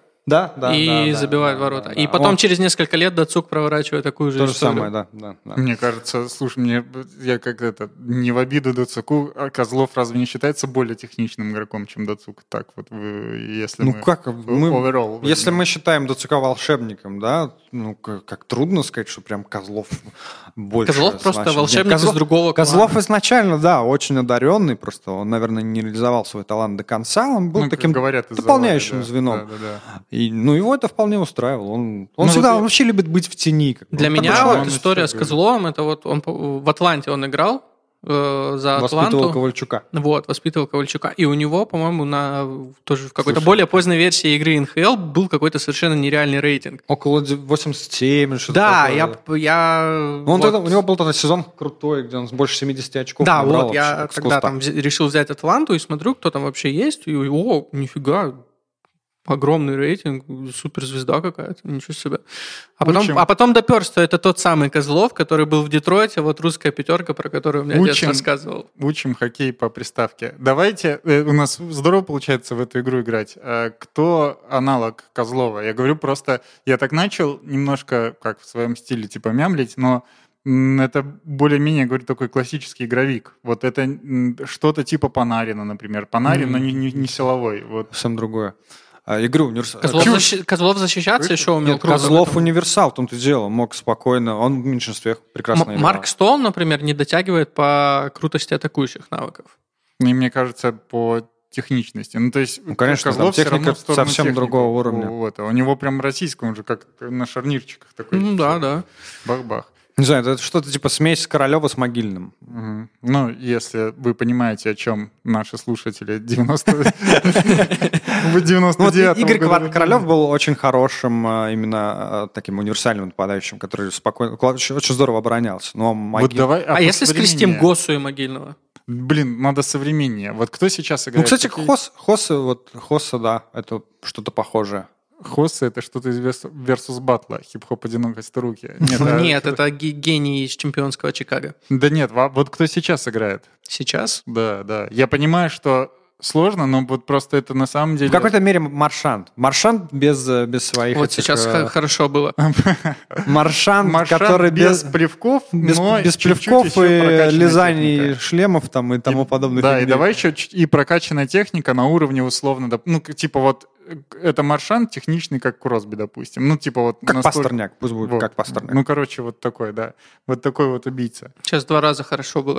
и забивает ворота. И потом через несколько лет Дацук проворачивает такую же историю. То же самое, да. Мне кажется, слушай, я как-то не в обиду Дацуку, а Козлов разве не считается более техничным игроком, чем Дацук? Так вот, если если мы считаем Дацука волшебником, да, ну, как трудно сказать, что прям Козлов больше. Козлов просто волшебник из другого клана. Козлов изначально, да, очень одаренный, просто он, наверное, не реализовал свой талант до конца, он был таким дополняющим звеном. И, его это вполне устраивало. Он всегда вообще любит быть в тени. Для меня вот история с Козловым, это вот он в Атланте он играл за Атланту. Воспитывал Ковальчука. Воспитывал Ковальчука. И у него, по-моему, тоже в какой-то более поздней версии игры НХЛ был какой-то совершенно нереальный рейтинг. Около 87 или что-то такое. У него был этот сезон крутой, где он больше 70 очков набрал. Да, вот я тогда там решил взять Атланту и смотрю, кто там вообще есть. И нифига, огромный рейтинг, суперзвезда какая-то, ничего себе. А потом допер, что это тот самый Козлов, который был в Детройте, вот русская пятерка, про которую мне отец рассказывал. Учим хоккей по приставке. Давайте, у нас здорово получается в эту игру играть. Кто аналог Козлова? Я говорю просто, я так начал немножко, как в своем стиле, типа мямлить, но это более-менее, говорю, такой классический игровик. Вот это что-то типа Панарина, например. Панарин, но не силовой. Вот. Совсем другое. Игру Козлов защищаться еще умел круто. Козлов универсал, в том-то и дело, мог спокойно, он в меньшинстве прекрасно играл. Марк Стоун, например, не дотягивает по крутости атакующих навыков. И мне кажется, по техничности. Ну, то есть, конечно, Козлов техника совсем другого уровня. У него прям российского, он же как на шарнирчиках такой. Да. Бах-бах. Не знаю, это что-то типа смесь Королева с Могильным. Угу. Ну, если вы понимаете, о чем наши слушатели 99-го Игорь Королев был очень хорошим именно таким универсальным нападающим, который спокойно, очень здорово оборонялся. Но А если скрестим Госу и Могильного? Блин, надо современнее. Вот кто сейчас играет? Ну, кстати, Хосса, да, это что-то похожее. Хосса — это что-то из Versus Батла, хип-хоп «Одинокость руки». Нет, это гений из чемпионского Чикаго. Да нет, вот кто сейчас играет? Сейчас? Да. Я понимаю, что сложно, но вот просто это на самом деле... В какой-то мере Маршант. Маршант без своих... Вот сейчас хорошо было. Маршант, который без плевков, без плевков и лизаний шлемов там и тому подобное. Да, и давай еще и прокачанная техника на уровне условно... Ну, типа вот это Маршант техничный, как Кросби, допустим. Ну, типа вот... Как Пастерняк, пусть будет как Пастерняк. Ну, короче, вот такой, да. Вот такой вот убийца. Сейчас 2 раза хорошо было.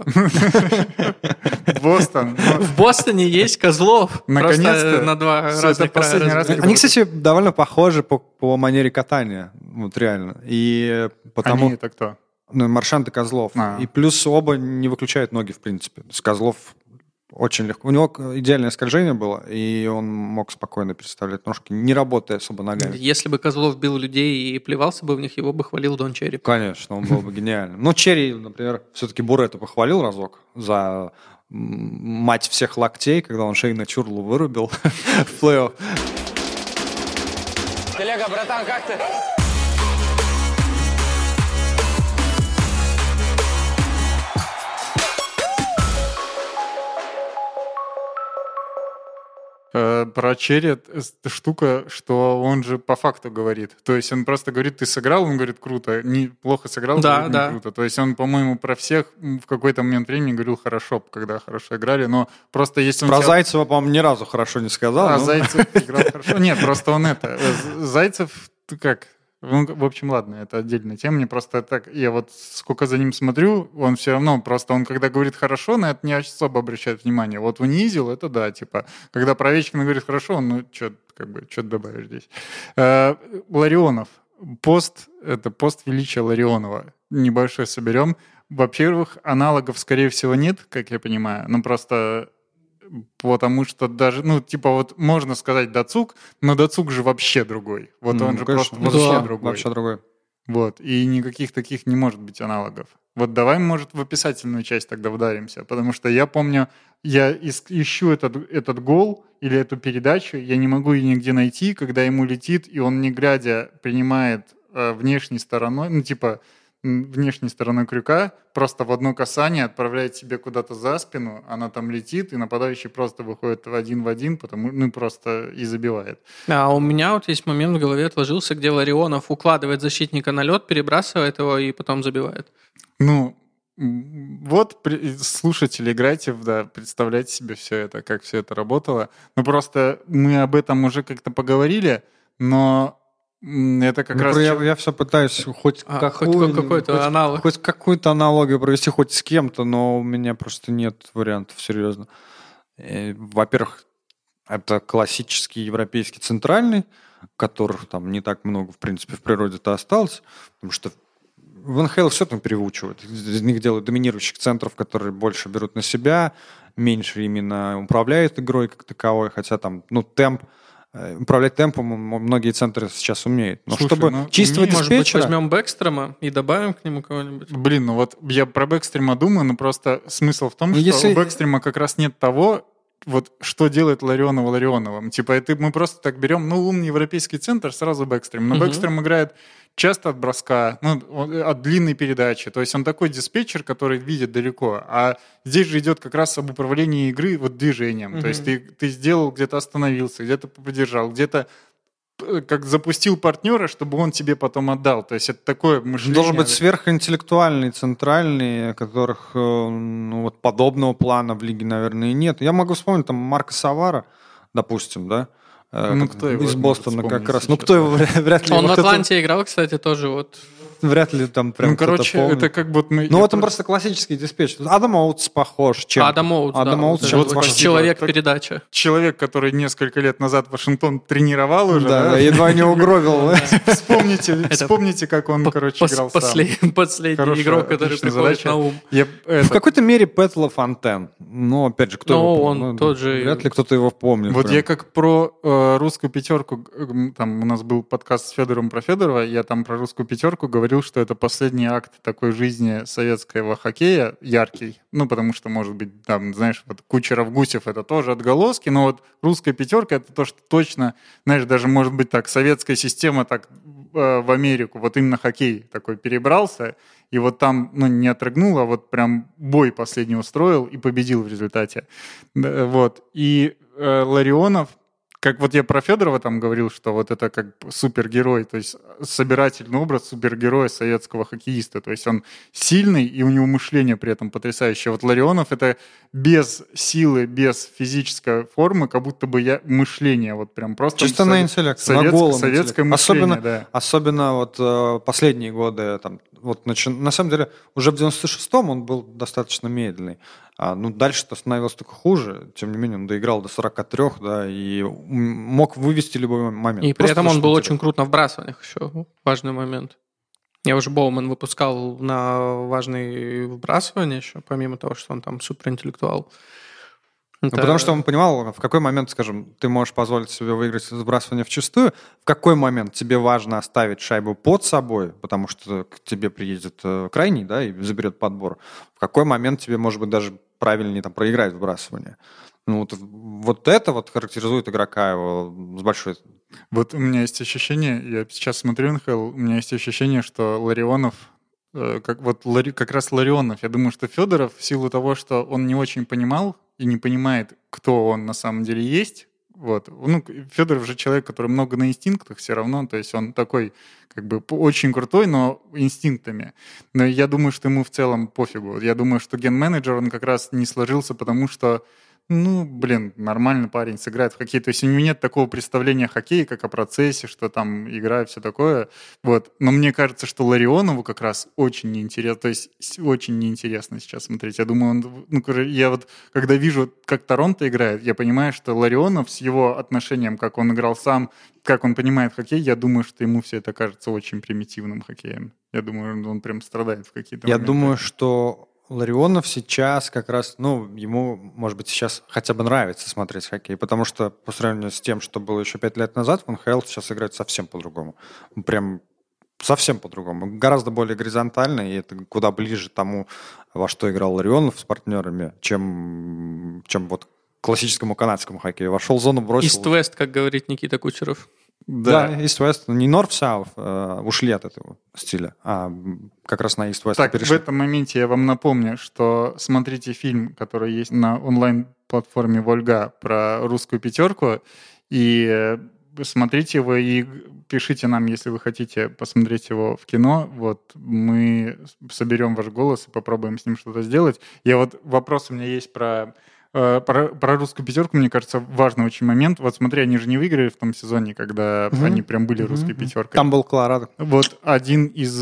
Бостон. В Бостоне есть Козлов. Наконец-то. На 2 разных края. Они, кстати, довольно похожи по манере катания. Вот реально. И потому... Они это кто? Маршант и Козлов. И плюс оба не выключают ноги, в принципе. С Козлов очень легко. У него идеальное скольжение было, и он мог спокойно переставлять ножки, не работая особо ногами. Если бы Козлов бил людей и плевался бы в них, его бы хвалил Дон Черри. Конечно, он был бы гениальным. Но Черри, например, все-таки Буретто похвалил разок за мать всех локтей, когда он Шейна Чурлу вырубил в плей-офф. Телега, братан, как ты? про Черри штука, что он же по факту говорит. То есть он просто говорит, ты сыграл, он говорит, круто, плохо сыграл, Да, говорит, да. не круто. То есть он, по-моему, про всех в какой-то момент времени говорил хорошо, когда хорошо играли, но просто если он... Про Зайцева, по-моему, ни разу хорошо не сказал. Зайцев играл хорошо. Нет, просто он Зайцев, как... Ну, в общем, ладно, это отдельная тема. Мне просто так, я вот сколько за ним смотрю, он все равно, просто он, когда говорит хорошо, на это не особо обращает внимание. Вот унизил, это да, типа, когда про Овечкина говорит хорошо, он, ну, что добавишь здесь. Ларионов. Это пост величия Ларионова. Небольшой соберем. Во-первых, аналогов, скорее всего, нет, как я понимаю, но просто... Потому что даже, ну, типа вот можно сказать Дацук, но Дацук же вообще другой. Вот он же конечно. просто вообще Да. другой. Вообще другой. Вот, и никаких таких не может быть аналогов. Вот давай, может, в описательную часть тогда вдаримся, потому что я помню, я ищу этот гол или эту передачу, я не могу ее нигде найти, когда ему летит, и он, не глядя, принимает внешней стороной, ну, типа, внешней стороной крюка, просто в одно касание отправляет себе куда-то за спину, она там летит, и нападающий просто выходит в один, потому, ну, просто и забивает. А у меня вот есть момент в голове отложился, где Ларионов укладывает защитника на лед, перебрасывает его и потом забивает. Ну, вот, слушатели, играйте, да, представляйте себе все это, как все это работало. Ну, просто мы об этом уже как-то поговорили, но это как раз... Я все пытаюсь хоть какой-то аналог. Хоть какую-то аналогию провести хоть с кем-то, но у меня просто нет вариантов, серьезно. Во-первых, это классический европейский центральный, которых там не так много, в принципе, в природе-то осталось, потому что в НХЛ все там переучивают. Из них делают доминирующих центров, которые больше берут на себя, меньше именно управляют игрой как таковой, хотя там, ну, темп, управлять темпом многие центры сейчас умеют. Но Слушай, чтобы чистого Может быть, диспетчера... возьмем Бэкстрома и добавим к нему кого-нибудь? Блин, ну вот я про Бэкстрима думаю, но просто смысл в том, что если- у Бэкстрима как раз нет того, вот что делает Ларионова Ларионовым. Типа, это мы просто так берем, ну, умный европейский центр, сразу Бэкстрим. Но Бэкстрим играет часто от броска, ну, от длинной передачи. То есть он такой диспетчер, который видит далеко. А здесь же идет как раз об управлении игры вот движением. То есть ты сделал, где-то остановился, где-то поддержал, где-то как запустил партнера, чтобы он тебе потом отдал. То есть это такое мышление. Должен быть сверхинтеллектуальный, центральный, которых ну, вот подобного плана в лиге, наверное, и нет. Я могу вспомнить там Марка Савара, допустим, да? Ну, кто его из может Бостона вспомнить как раз. сейчас? Ну, кто его вряд ли... Он в вот это- Атланте играл, кстати, тоже вот. Вряд ли там прям Ну, кто-то короче, помнит. это как будто мы... Ну, вот он просто классический диспетчер. Адам Оутс похож. Чем? Адам Оутс, да, Адам Оутс вот чем-то это вот похож. человек-передача. Человек, который несколько лет назад Вашингтон тренировал уже. Да, едва не угробил. Вспомните, как он, короче, играл сам. Последний Хорошая, игрок, который отличная приходит задача. на ум. В какой-то мере Пэт Лафонтен. Но, опять же, кто Ну, его он помнит? тот же- Вряд ли кто-то его помнит. Вот прям. я как про русскую пятерку, там у нас был подкаст с Федором про Федорова, я там про русскую пятерку говорил, что это последний акт такой жизни советского хоккея, яркий, ну, потому что, может быть, там, знаешь, вот Кучеров, Гусев — это тоже отголоски, но вот русская пятерка — это то, что точно, знаешь, даже, может быть, так, советская система так в Америку, вот именно хоккей такой перебрался, и вот там, ну, не отрыгнул, а вот прям бой последний устроил и победил в результате. Вот. И Ларионов, как вот я про Федорова там говорил, что вот это как супергерой, то есть собирательный образ супергероя советского хоккеиста. То есть он сильный, и у него мышление при этом потрясающее. Вот Ларионов — это без силы, без физической формы, как будто бы мышление вот прям просто... Чисто на интеллект, на голом советское интеллекте. мышление, да. Особенно вот последние годы, там, вот на самом деле, уже в 96-м он был достаточно медленный. Ну, дальше-то становилось только хуже. Тем не менее, он доиграл до 43, да, и мог вывести любой момент. И при Просто этом он потому, был что очень крут на вбрасываниях еще. Важный момент. Я уже Боуман выпускал на важные вбрасывания еще, помимо того, что он там суперинтеллектуал. Ну, потому что он понимал, в какой момент, скажем, ты можешь позволить себе выиграть сбрасывание вчистую, в какой момент тебе важно оставить шайбу под собой, потому что к тебе приедет крайний, да, и заберет подбор. В какой момент тебе, может быть, даже правильнее там проиграть вбрасывание. Ну, вот это вот характеризует игрока его с большой... Вот у меня есть ощущение, я сейчас смотрю НХЛ, у меня есть ощущение, что Ларионов, как раз Ларионов, я думаю, что Федоров в силу того, что он не очень понимал и не понимает, кто он на самом деле есть, Вот. Ну, Федоров же человек, который много на инстинктах все равно, то есть он такой как бы очень крутой, но инстинктами. Но я думаю, что ему в целом пофигу. Я думаю, что ген-менеджер, он как раз не сложился, потому что нормальный парень сыграет в хоккей. То есть у него нет такого представления о хоккее, как о процессе, что там игра и все такое. Вот. Но мне кажется, что Ларионову как раз очень неинтересно, то есть очень неинтересно сейчас смотреть. Я думаю, я вот, когда вижу, как Торонто играет, я понимаю, что Ларионов с его отношением, как он играл сам, как он понимает хоккей, я думаю, что ему все это кажется очень примитивным хоккеем. Я думаю, он прям страдает в какие-то моменты. Я думаю, что Ларионов сейчас как раз, ему, может быть, сейчас хотя бы нравится смотреть хоккей, потому что по сравнению с тем, что было еще 5 лет назад, в НХЛ сейчас играет совсем по-другому. Прям совсем по-другому. Гораздо более горизонтально, и это куда ближе тому, во что играл Ларионов с партнерами, чем вот классическому канадскому хоккею. Вошел в зону, бросил... Ист-вест, как говорит Никита Кучеров. Да, East-West. Не North-South ушли от этого стиля, а как раз на East-West так, перешли. В этом моменте я вам напомню, что смотрите фильм, который есть на онлайн-платформе Вольга про русскую пятерку, и смотрите его и пишите нам, если вы хотите посмотреть его в кино. Вот мы соберем ваш голос и попробуем с ним что-то сделать. Вопрос у меня есть про русскую пятерку, мне кажется, важный очень момент. Вот смотри, они же не выиграли в том сезоне, когда они прям были русской пятеркой. Там был Колорадо. Вот один из...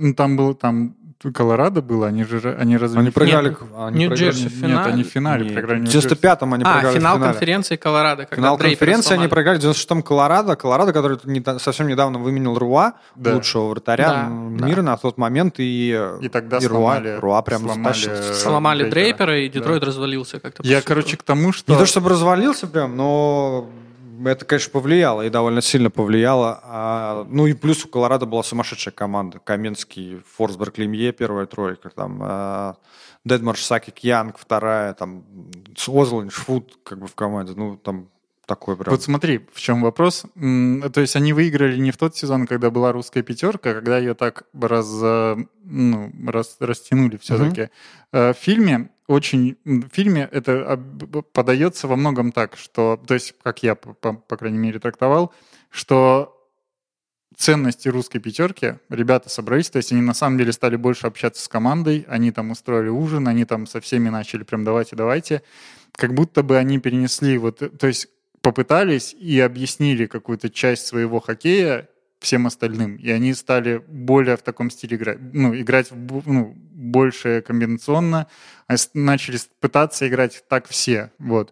там Колорадо было, они разве... Они проиграли... Нью-Джерси в финале. Нет, они в финале проиграли. В 95-м они проиграли финал в финале. конференции Колорадо. Финал конференции они проиграли в 96-м Колорадо. Колорадо, который совсем недавно выменил Руа, лучшего вратаря мира на тот момент. И тогда Руа прям сломали Дрейпера, и Детройт развалился как-то. Я, к тому, что... Не то чтобы развалился прям, но... Это, конечно, повлияло, и довольно сильно повлияло. И плюс у Колорадо была сумасшедшая команда. Каменский, Форсберг, Лемье, первая тройка. Там Дедмарш, Сакик, Янг, вторая. Там Озлин, Шфуд как бы в команде. Там такой прям... Вот смотри, в чем вопрос. То есть они выиграли не в тот сезон, когда была русская пятерка, а когда ее так растянули все-таки. В фильме это подается во многом так, что, то есть, как я, по крайней мере, трактовал, что ценности русской пятерки ребята собрались, то есть они на самом деле стали больше общаться с командой, они там устроили ужин, они там со всеми начали прям давайте, как будто бы они перенесли то есть попытались и объяснили какую-то часть своего хоккея всем остальным, и они стали более в таком стиле играть больше комбинационно, начали пытаться играть так все, вот.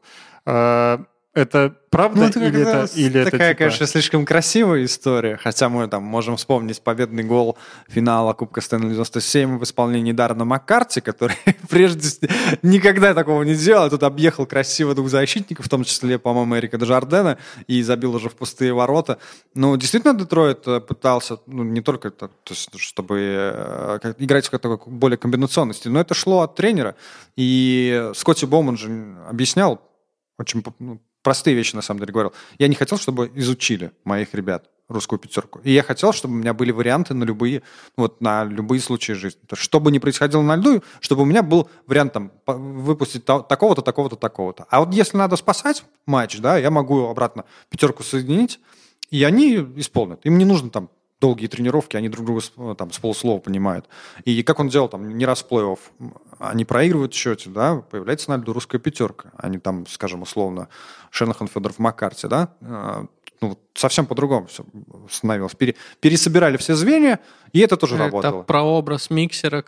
Это правда или это такая, типа... конечно, слишком красивая история, хотя мы там можем вспомнить победный гол финала Кубка Стэнли 97 в исполнении Даррена Маккарти, который прежде никогда такого не делал, тут объехал красиво двух защитников, в том числе, по-моему, Эрика Дежардена, и забил уже в пустые ворота. Но действительно Детройт пытался, не только это, то есть, чтобы играть в такой более комбинационности, но это шло от тренера, и Скотти Боуман же объяснял очень простые вещи, на самом деле, говорил. Я не хотел, чтобы изучили моих ребят русскую пятерку. И я хотел, чтобы у меня были варианты на любые случаи жизни. То есть, что бы ни происходило на льду, чтобы у меня был вариант там, выпустить такого-то, такого-то, такого-то. А вот если надо спасать матч, да, я могу обратно пятерку соединить, и они исполнят. Им не нужно там долгие тренировки, они друг друга там с полуслова понимают. И как он делал там не раз в плей-офф, они проигрывают в счете, да, появляется на льду русская пятерка. Они там, скажем, условно, Шенахан, Федоров, Маккарти, да, совсем по-другому все становилось. Пересобирали все звенья, и это тоже работало. Это прообраз миксера,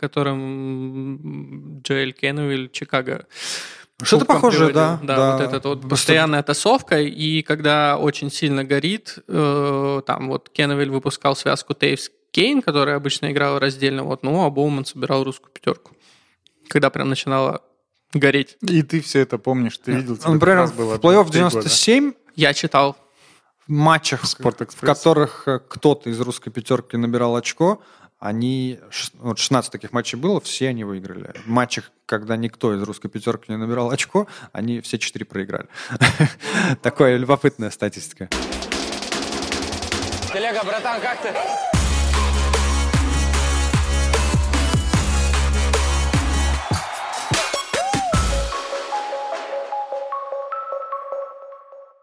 которым Джоэль Кенневиль Чикаго... Что-то похожее, да. Да, вот эта вот постоянная тусовка, и когда очень сильно горит, там вот Кенневиль выпускал связку Тейвс Кейн, которая обычно играла раздельно, а Боуман собирал русскую пятерку, когда прям начинала гореть. И ты все это помнишь, ты видел? Например, в плей-офф 97 я читал. В матчах, в которых кто-то из русской пятерки набирал очко, 16 таких матчей было, все они выиграли. В матчах, когда никто из русской пятерки не набирал очко, они все 4 проиграли. Такая любопытная статистика. Телега, братан, как ты?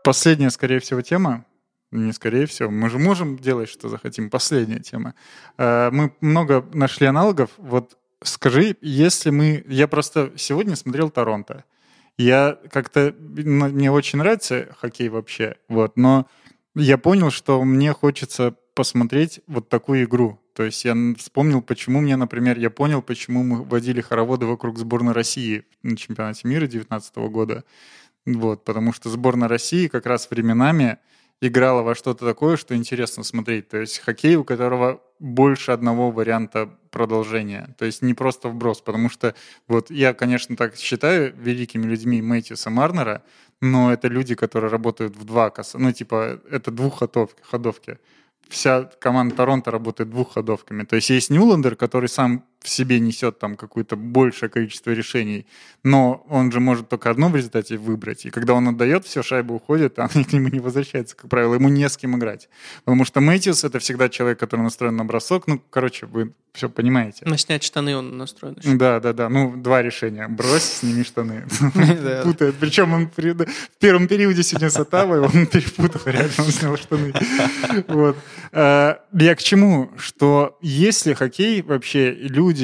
Последняя, скорее всего, тема. Не скорее всего. Мы же можем делать, что захотим. Последняя тема. Мы много нашли аналогов. Вот скажи, если мы... Я просто сегодня смотрел Торонто. Я как-то... Мне очень нравится хоккей вообще. Вот, но я понял, что мне хочется посмотреть вот такую игру. То есть я вспомнил, почему мне, например, я понял, почему мы водили хороводы вокруг сборной России на чемпионате мира 2019 года. Вот, потому что сборная России как раз временами играла во что-то такое, что интересно смотреть. То есть хоккей, у которого больше одного варианта продолжения. То есть не просто вброс, потому что вот я, конечно, так считаю великими людьми Мэтьюса Марнера, но это люди, которые работают в два коса. Ну, типа, это двухходовки. Вся команда Торонто работает двухходовками. То есть есть Ньюландер, который сам в себе несет там какое-то большее количество решений, но он же может только одно в результате выбрать. И когда он отдает, все, шайба уходит, а она к нему не возвращается, как правило. Ему не с кем играть. Потому что Мэтьюс — это всегда человек, который настроен на бросок. Ну, короче, вы все понимаете. На снять штаны он настроен. Да. Ну, два решения. Брось, сними штаны. Путает. Причем он в первом периоде сегодня с Оттавой он перепутал, реально он снял штаны. Вот. Я к чему? Что если хоккей вообще люди,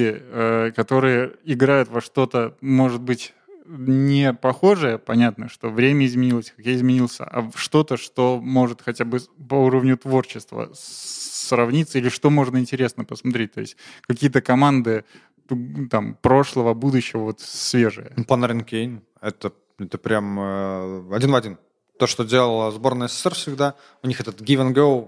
которые играют во что-то, может быть, не похожее, понятно, что время изменилось, хоккей изменился, а в что-то, что может хотя бы по уровню творчества сравниться, или что можно интересно посмотреть. То есть какие-то команды там прошлого, будущего, вот свежие. Panarin Kane — это прям один в один. То, что делала сборная СССР всегда, у них этот give and go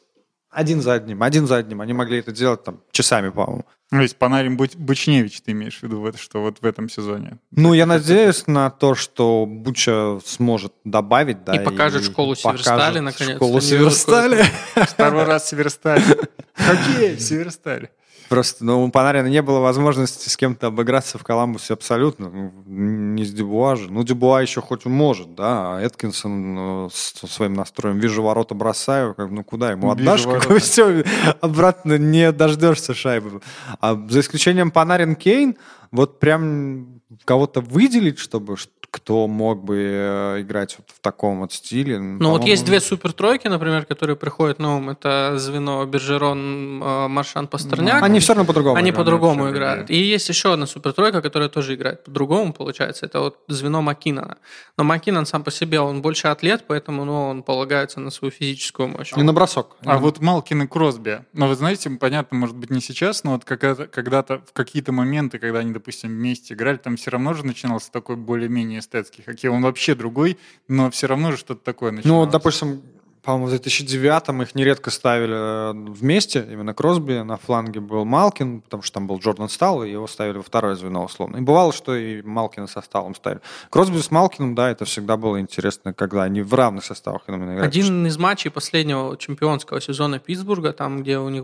один за одним. Они могли это делать там часами, по-моему. То есть Панарин Бучневич, ты имеешь в виду, что вот в этом сезоне? Ну, я надеюсь на то, что Буча сможет добавить, да. И покажет школу Северстали, наконец-то. Школу Северстали. Второй раз Северсталь. Хоккей, Северсталь. Просто, у Панарина не было возможности с кем-то обыграться в Коламбусе абсолютно. Не с Дюбуа же. Дюбуа еще хоть может, да, а Эткинсон со своим настроем «вижу ворота, бросаю», куда ему отдашь? Все, обратно не дождешься шайбы. А за исключением Панарин Кейн, вот прям кого-то выделить, чтобы кто мог бы играть вот в таком вот стиле. Ну вот есть две супертройки, например, которые приходят на ум. Это звено Бержерон, Маршан, Пастерняк. Они все равно по-другому играют. Они по-другому играют. И есть еще одна супертройка, которая тоже играет по-другому, получается. Это вот звено Маккинона. Но Маккинон сам по себе, он больше атлет, поэтому он полагается на свою физическую мощь. И на бросок. А вот Малкин и Кросби. Вы знаете, понятно, может быть, не сейчас, но вот когда-то в какие-то моменты, когда они, допустим, вместе играли, там все равно же начинался такой более-менее эстетский хоккей. Он вообще другой, но все равно же что-то такое начиналось. Допустим, по-моему, в 2009-м их нередко ставили вместе. Именно Кросби, на фланге был Малкин, потому что там был Джордан Сталл, и его ставили во второе звено условно. И бывало, что и Малкина со Сталлом ставили. Кросби с Малкиным, да, это всегда было интересно, когда они в равных составах именно играли. Один из матчей последнего чемпионского сезона Питтсбурга, там, где у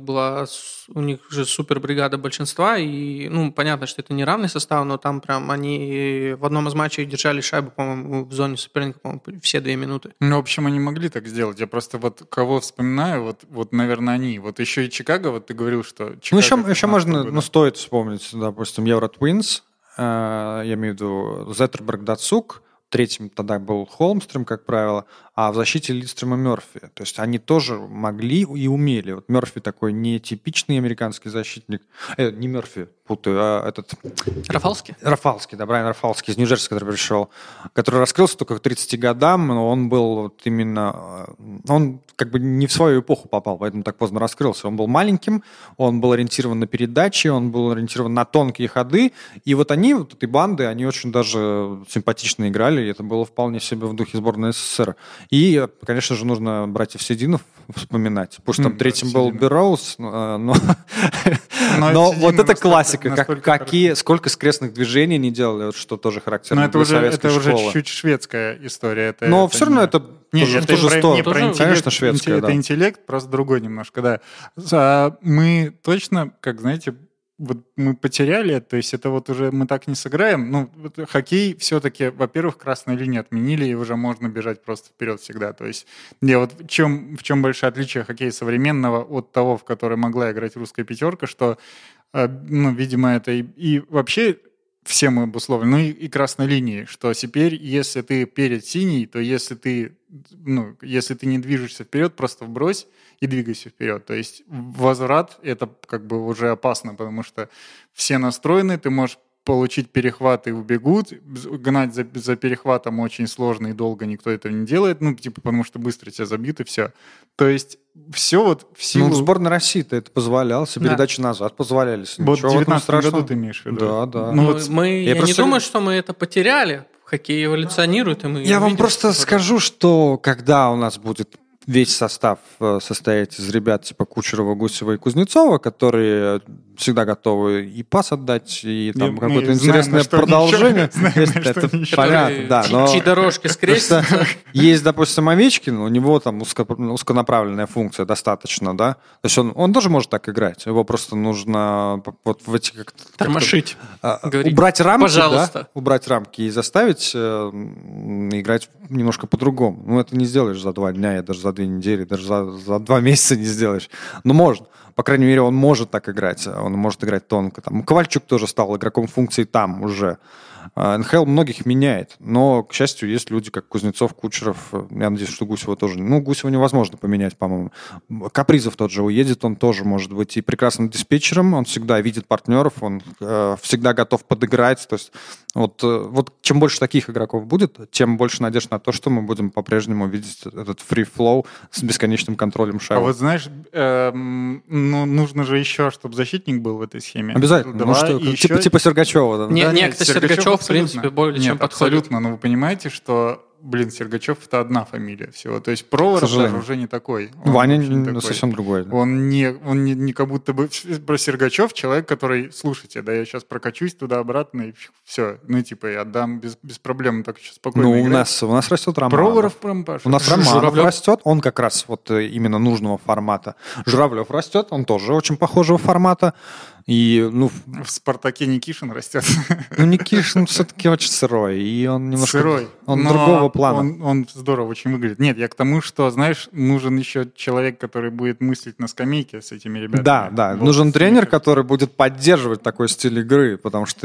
них же супербригада большинства, и, понятно, что это не равный состав, но там прям они в одном из матчей держали шайбу, по-моему, в зоне соперника, по-моему, все 2 минуты. В общем, они могли так сделать. Я просто вот кого вспоминаю, вот наверное, они. Вот еще и Чикаго, вот ты говорил, что Чикаго... еще можно, стоит вспомнить, допустим, Евро Твинс, я имею в виду Зеттерберг, Дацук, третьим тогда был Холмстрем, как правило, а в защите Лидстрема Мёрфи. То есть они тоже могли и умели. Вот Мёрфи такой не типичный американский защитник. Не Мёрфи, путаю, а этот... Рафалский? Рафалский, да, Брайан Рафалский из Нью-Джерси, который пришел, который раскрылся только к 30 годам, но он был вот именно... Он как бы не в свою эпоху попал, поэтому так поздно раскрылся. Он был маленьким, он был ориентирован на передачи, он был ориентирован на тонкие ходы, и вот они, вот этой банды, они очень даже симпатично играли, и это было вполне себе в духе сборной СССР. И, конечно же, нужно братьев Сединов вспоминать. Потому что там третьим был Берроуз, но вот это классика. Сколько скрестных движений они делали, что тоже характерно для советской школы. Это уже чуть шведская история. Но все равно это тоже здорово. Конечно, шведская, это интеллект, просто другой немножко, да. Мы точно, как знаете, вот мы потеряли, то есть это вот уже мы так не сыграем. Хоккей все-таки, во-первых, красную линию отменили, и уже можно бежать просто вперед всегда. То есть в чем большое отличие хоккея современного от того, в который могла играть русская пятерка, что, видимо, это и вообще все мы обусловлены, ну и красной линией, что теперь, если ты перед синей, то если ты не движешься вперед, просто вбрось и двигайся вперед. То есть возврат — это как бы уже опасно, потому что все настроены, ты можешь получить перехват и убегут. Гнать за перехватом очень сложно и долго, никто этого не делает, потому что быстро тебя забьют и все. То есть все вот в силу... в сборной России-то это позволялось, передачи назад позволялись. Вот в 2019 году ты имеешь в виду? Да. Я не думаю, что мы это потеряли. Хоккей эволюционирует, и мы Я вам видим, просто скажу, что когда у нас будет весь состав состоять из ребят типа Кучерова, Гусева и Кузнецова, которые всегда готовы и пас отдать, и там какое-то интересное продолжение. Это понятно, да. Чьи дорожки скрестятся. Есть, допустим, Овечкин, у него там узконаправленная функция достаточно, да. То есть он тоже может так играть. Его просто нужно вот в эти тормошить. Убрать рамки, пожалуйста. Убрать рамки и заставить играть немножко по-другому. Ну, это не сделаешь за 2 дня, и даже за 2 недели, даже за 2 месяца не сделаешь. Но можно. По крайней мере, он может так играть. Он может играть тонко. Там Ковальчук тоже стал игроком функции там уже. НХЛ многих меняет. Но, к счастью, есть люди, как Кузнецов, Кучеров. Я надеюсь, что Гусева тоже. Гусева невозможно поменять, по-моему. Капризов тот же уедет, он тоже может быть и прекрасным диспетчером. Он всегда видит партнеров, он всегда готов подыграть. То есть вот чем больше таких игроков будет, тем больше надежд на то, что мы будем по-прежнему видеть этот free flow с бесконечным контролем шайбы. А вот знаешь, нужно же еще, чтобы защитник был в этой схеме. Обязательно. Типа Сергачева. Да? Некто Сергачев, в принципе, более чем подходит. Абсолютно. Но вы понимаете, что, Сергачев — это одна фамилия всего. То есть Проворов даже уже не такой. Ваня совсем другой. Да. Он не как будто бы... Про Сергачев человек, который, слушайте, да я сейчас прокачусь туда-обратно, и все. И отдам без проблем. Так сейчас спокойно играть. У нас растет Романов. Проворов прям, Паша. У нас Романов растет, он как раз вот именно нужного формата. Журавлев растет, он тоже очень похожего формата. И, в «Спартаке» Никишин растет. Никишин все-таки очень сырой, и он немножко... Сырой. Он другого плана. Он здорово очень выглядит. Нет, я к тому, что, знаешь, нужен еще человек, который будет мыслить на скамейке с этими ребятами. Да. Вот нужен тренер, который будет поддерживать такой стиль игры, потому что,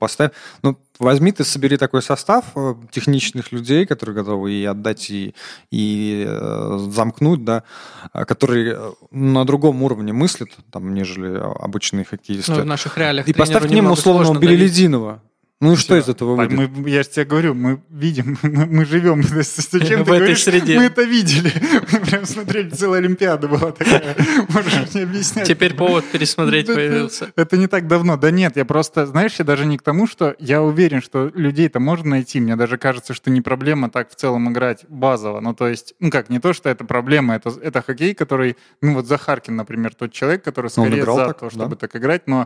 возьми ты, собери такой состав техничных людей, которые готовы и отдать, и замкнуть, да, которые на другом уровне мыслят, нежели обычные хоккеисты. В наших реалиях и поставь к ним условного Белелединова. И что из этого выйдет? Я же тебе говорю, мы видим, мы живем в этой среде. Мы это видели. Мы прям смотрели, целая Олимпиада была такая. Можешь не объяснять. Теперь повод пересмотреть появился. Это не так давно. Да нет, я просто, знаешь, я даже не к тому, что я уверен, что людей-то можно найти. Мне даже кажется, что не проблема так в целом играть базово. То есть, не то, что это проблема, это хоккей, который, Захаркин, например, тот человек, который скорее за то, чтобы так играть, но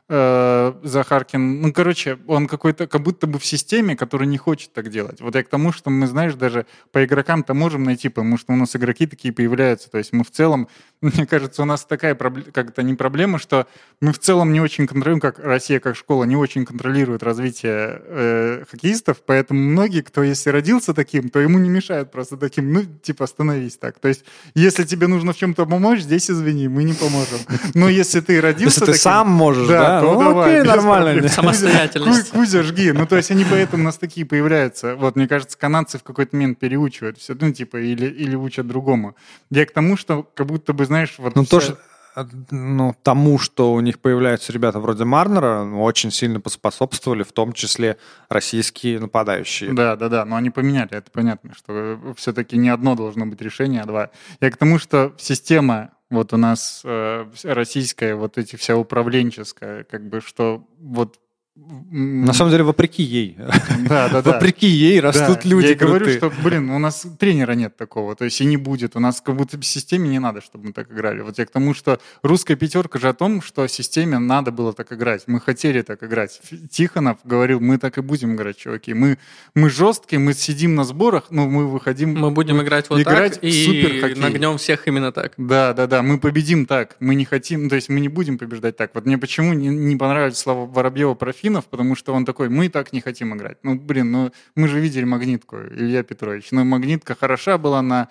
Захаркин, он какой-то, как будто бы в системе, который не хочет так делать. Вот я к тому, что мы, знаешь, даже по игрокам-то можем найти, потому что у нас игроки такие появляются. То есть мы в целом, мне кажется, у нас такая как-то не проблема, что мы в целом не очень контролируем, как Россия, как школа, не очень контролирует развитие хоккеистов, поэтому многие, кто если родился таким, то ему не мешают просто таким, остановись так. То есть если тебе нужно в чем-то помочь, здесь извини, мы не поможем. Но если ты родился таким... Если ты сам можешь, да? Давай, окей, нормально. Самостоятельность. Кузя, жги. То есть они поэтому у нас такие появляются. Вот, мне кажется, канадцы в какой-то момент переучивают все, или учат другому. Я к тому, что как будто бы, знаешь, вот... тоже тому, что у них появляются ребята вроде Марнера, очень сильно поспособствовали, в том числе российские нападающие. Да, но они поменяли, это понятно, что все-таки не одно должно быть решение, а два. Я к тому, что система вот у нас российская, вот эти вся управленческая, что вот... На самом деле, вопреки ей. Да. Вопреки ей растут люди. Я и говорю, что, у нас тренера нет такого, то есть и не будет. У нас как будто в системе не надо, чтобы мы так играли. Вот я к тому, что русская пятерка же о том, что системе надо было так играть. Мы хотели так играть. Тихонов говорил, мы так и будем играть, чуваки. Мы жесткие, мы сидим на сборах, но мы выходим... Мы будем играть вот так и нагнем всех именно так. Да, мы победим так. Мы не хотим, то есть мы не будем побеждать так. Вот мне почему не понравились слова Воробьева про финнов, потому что он такой, мы так не хотим играть. Мы же видели «Магнитку», Илья Петрович. Но «Магнитка» хороша была на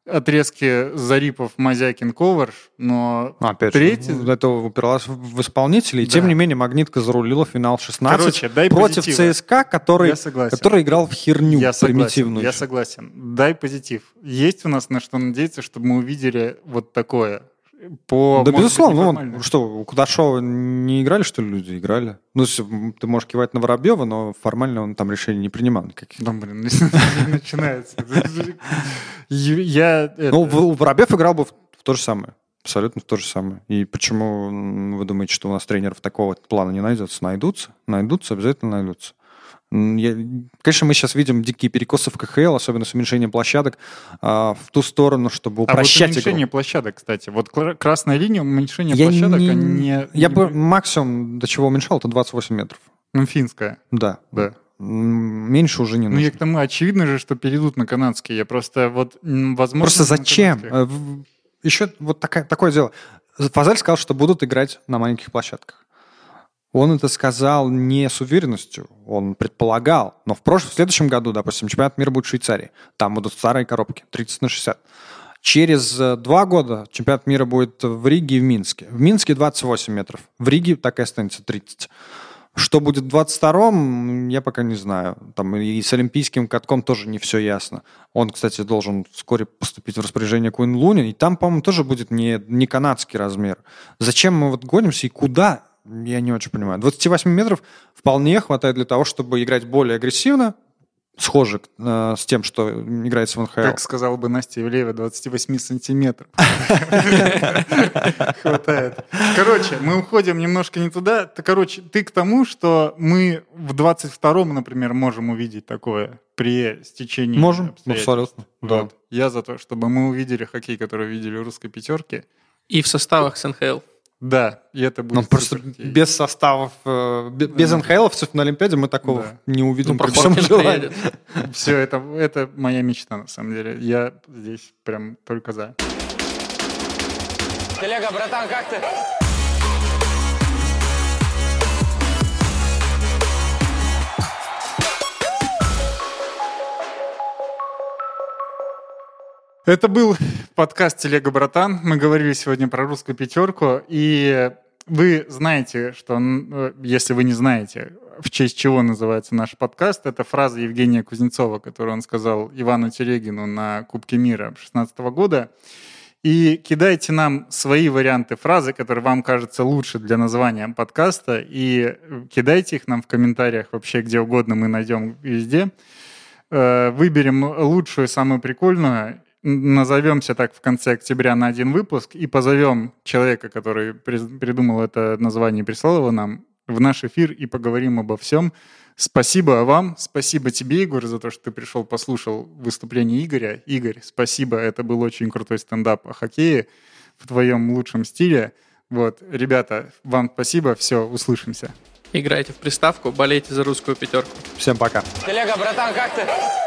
отрезки Зарипов, Мазякин, Коварш, но Опять третий... же, это упиралось в исполнителей. И Да. тем не менее, Магнитка зарулила финал 16 Короче, дай против позитива. ЦСКА, который играл в херню примитивную. Я согласен. Дай позитив. Есть у нас на что надеяться, чтобы мы увидели вот такое. Да, может быть, безусловно. неформально. Что, у Кудашова не играли, что ли, люди? Играли. Ну, ты можешь кивать на Воробьева, но формально он там решений не принимал никаких. Да, блин, начинается. Ну, Воробьев играл бы в то же самое. Абсолютно в то же самое. И почему вы думаете, что у нас тренеров такого плана не найдется? Найдутся, обязательно найдутся. Конечно, мы сейчас видим дикие перекосы в КХЛ, особенно с уменьшением площадок, в ту сторону, чтобы упрощать игру. Уменьшение площадок, кстати. Вот красная линия, уменьшение площадок, Я бы максимум, до чего уменьшал, это 28 метров. Ну, финская. Да. Да. Меньше уже не нужно. Ну, я к тому, очевидно же, что перейдут на канадский. Я просто вот, возможно... Просто зачем? Еще вот такое дело. Фазель сказал, что будут играть на маленьких площадках. Он это сказал не с уверенностью, он предполагал. Но в следующем году, допустим, чемпионат мира будет в Швейцарии. Там будут старые коробки, 30/60. Через 2 года чемпионат мира будет в Риге и в Минске. В Минске 28 метров, в Риге так и останется 30. Что будет в 22-м, я пока не знаю. Там и с олимпийским катком тоже не все ясно. Он, кстати, должен вскоре поступить в распоряжение Куин Луни, и там, по-моему, тоже будет не канадский размер. Зачем мы вот гонимся и куда? Я не очень понимаю. 28 метров вполне хватает для того, чтобы играть более агрессивно, схоже с тем, что играется в НХЛ. Как сказала бы Настя Ивлеева, 28 сантиметров. Хватает. Короче, мы уходим немножко не туда. Короче, ты к тому, что мы в 22-м, например, можем увидеть такое при стечении Можем, обстоятельств. абсолютно. Да. Вот. Я за то, чтобы мы увидели хоккей, который видели в русской пятерке. И в составах с НХЛ. Да, и это будет Ну, просто супер хоккей. без составов, без НХЛовцев на Олимпиаде мы такого Да. не увидим. Ну, при всем Прохоркин желании. приедет. Все, это моя мечта, на самом деле. Я здесь прям только за. Телега, братан, как ты? Это был подкаст «Телега, братан». Мы говорили сегодня про русскую пятерку. И вы знаете, что, если вы не знаете, в честь чего называется наш подкаст, это фраза Евгения Кузнецова, которую он сказал Ивану Телегину на Кубке мира 2016 года. И кидайте нам свои варианты фразы, которые вам кажутся лучше для названия подкаста, и кидайте их нам в комментариях вообще где угодно, мы найдем везде. Выберем лучшую, самую прикольную, назовемся так в конце октября на один выпуск и позовем человека, который придумал это название и прислал его нам, в наш эфир и поговорим обо всем. Спасибо вам, спасибо тебе, Егор, за то, что ты пришел, послушал выступление Игоря. Игорь, спасибо, это был очень крутой стендап о хоккее в твоем лучшем стиле. Вот, ребята, вам спасибо, все, услышимся. Играйте в приставку, болейте за русскую пятерку. Всем пока. Телега, братан, как ты?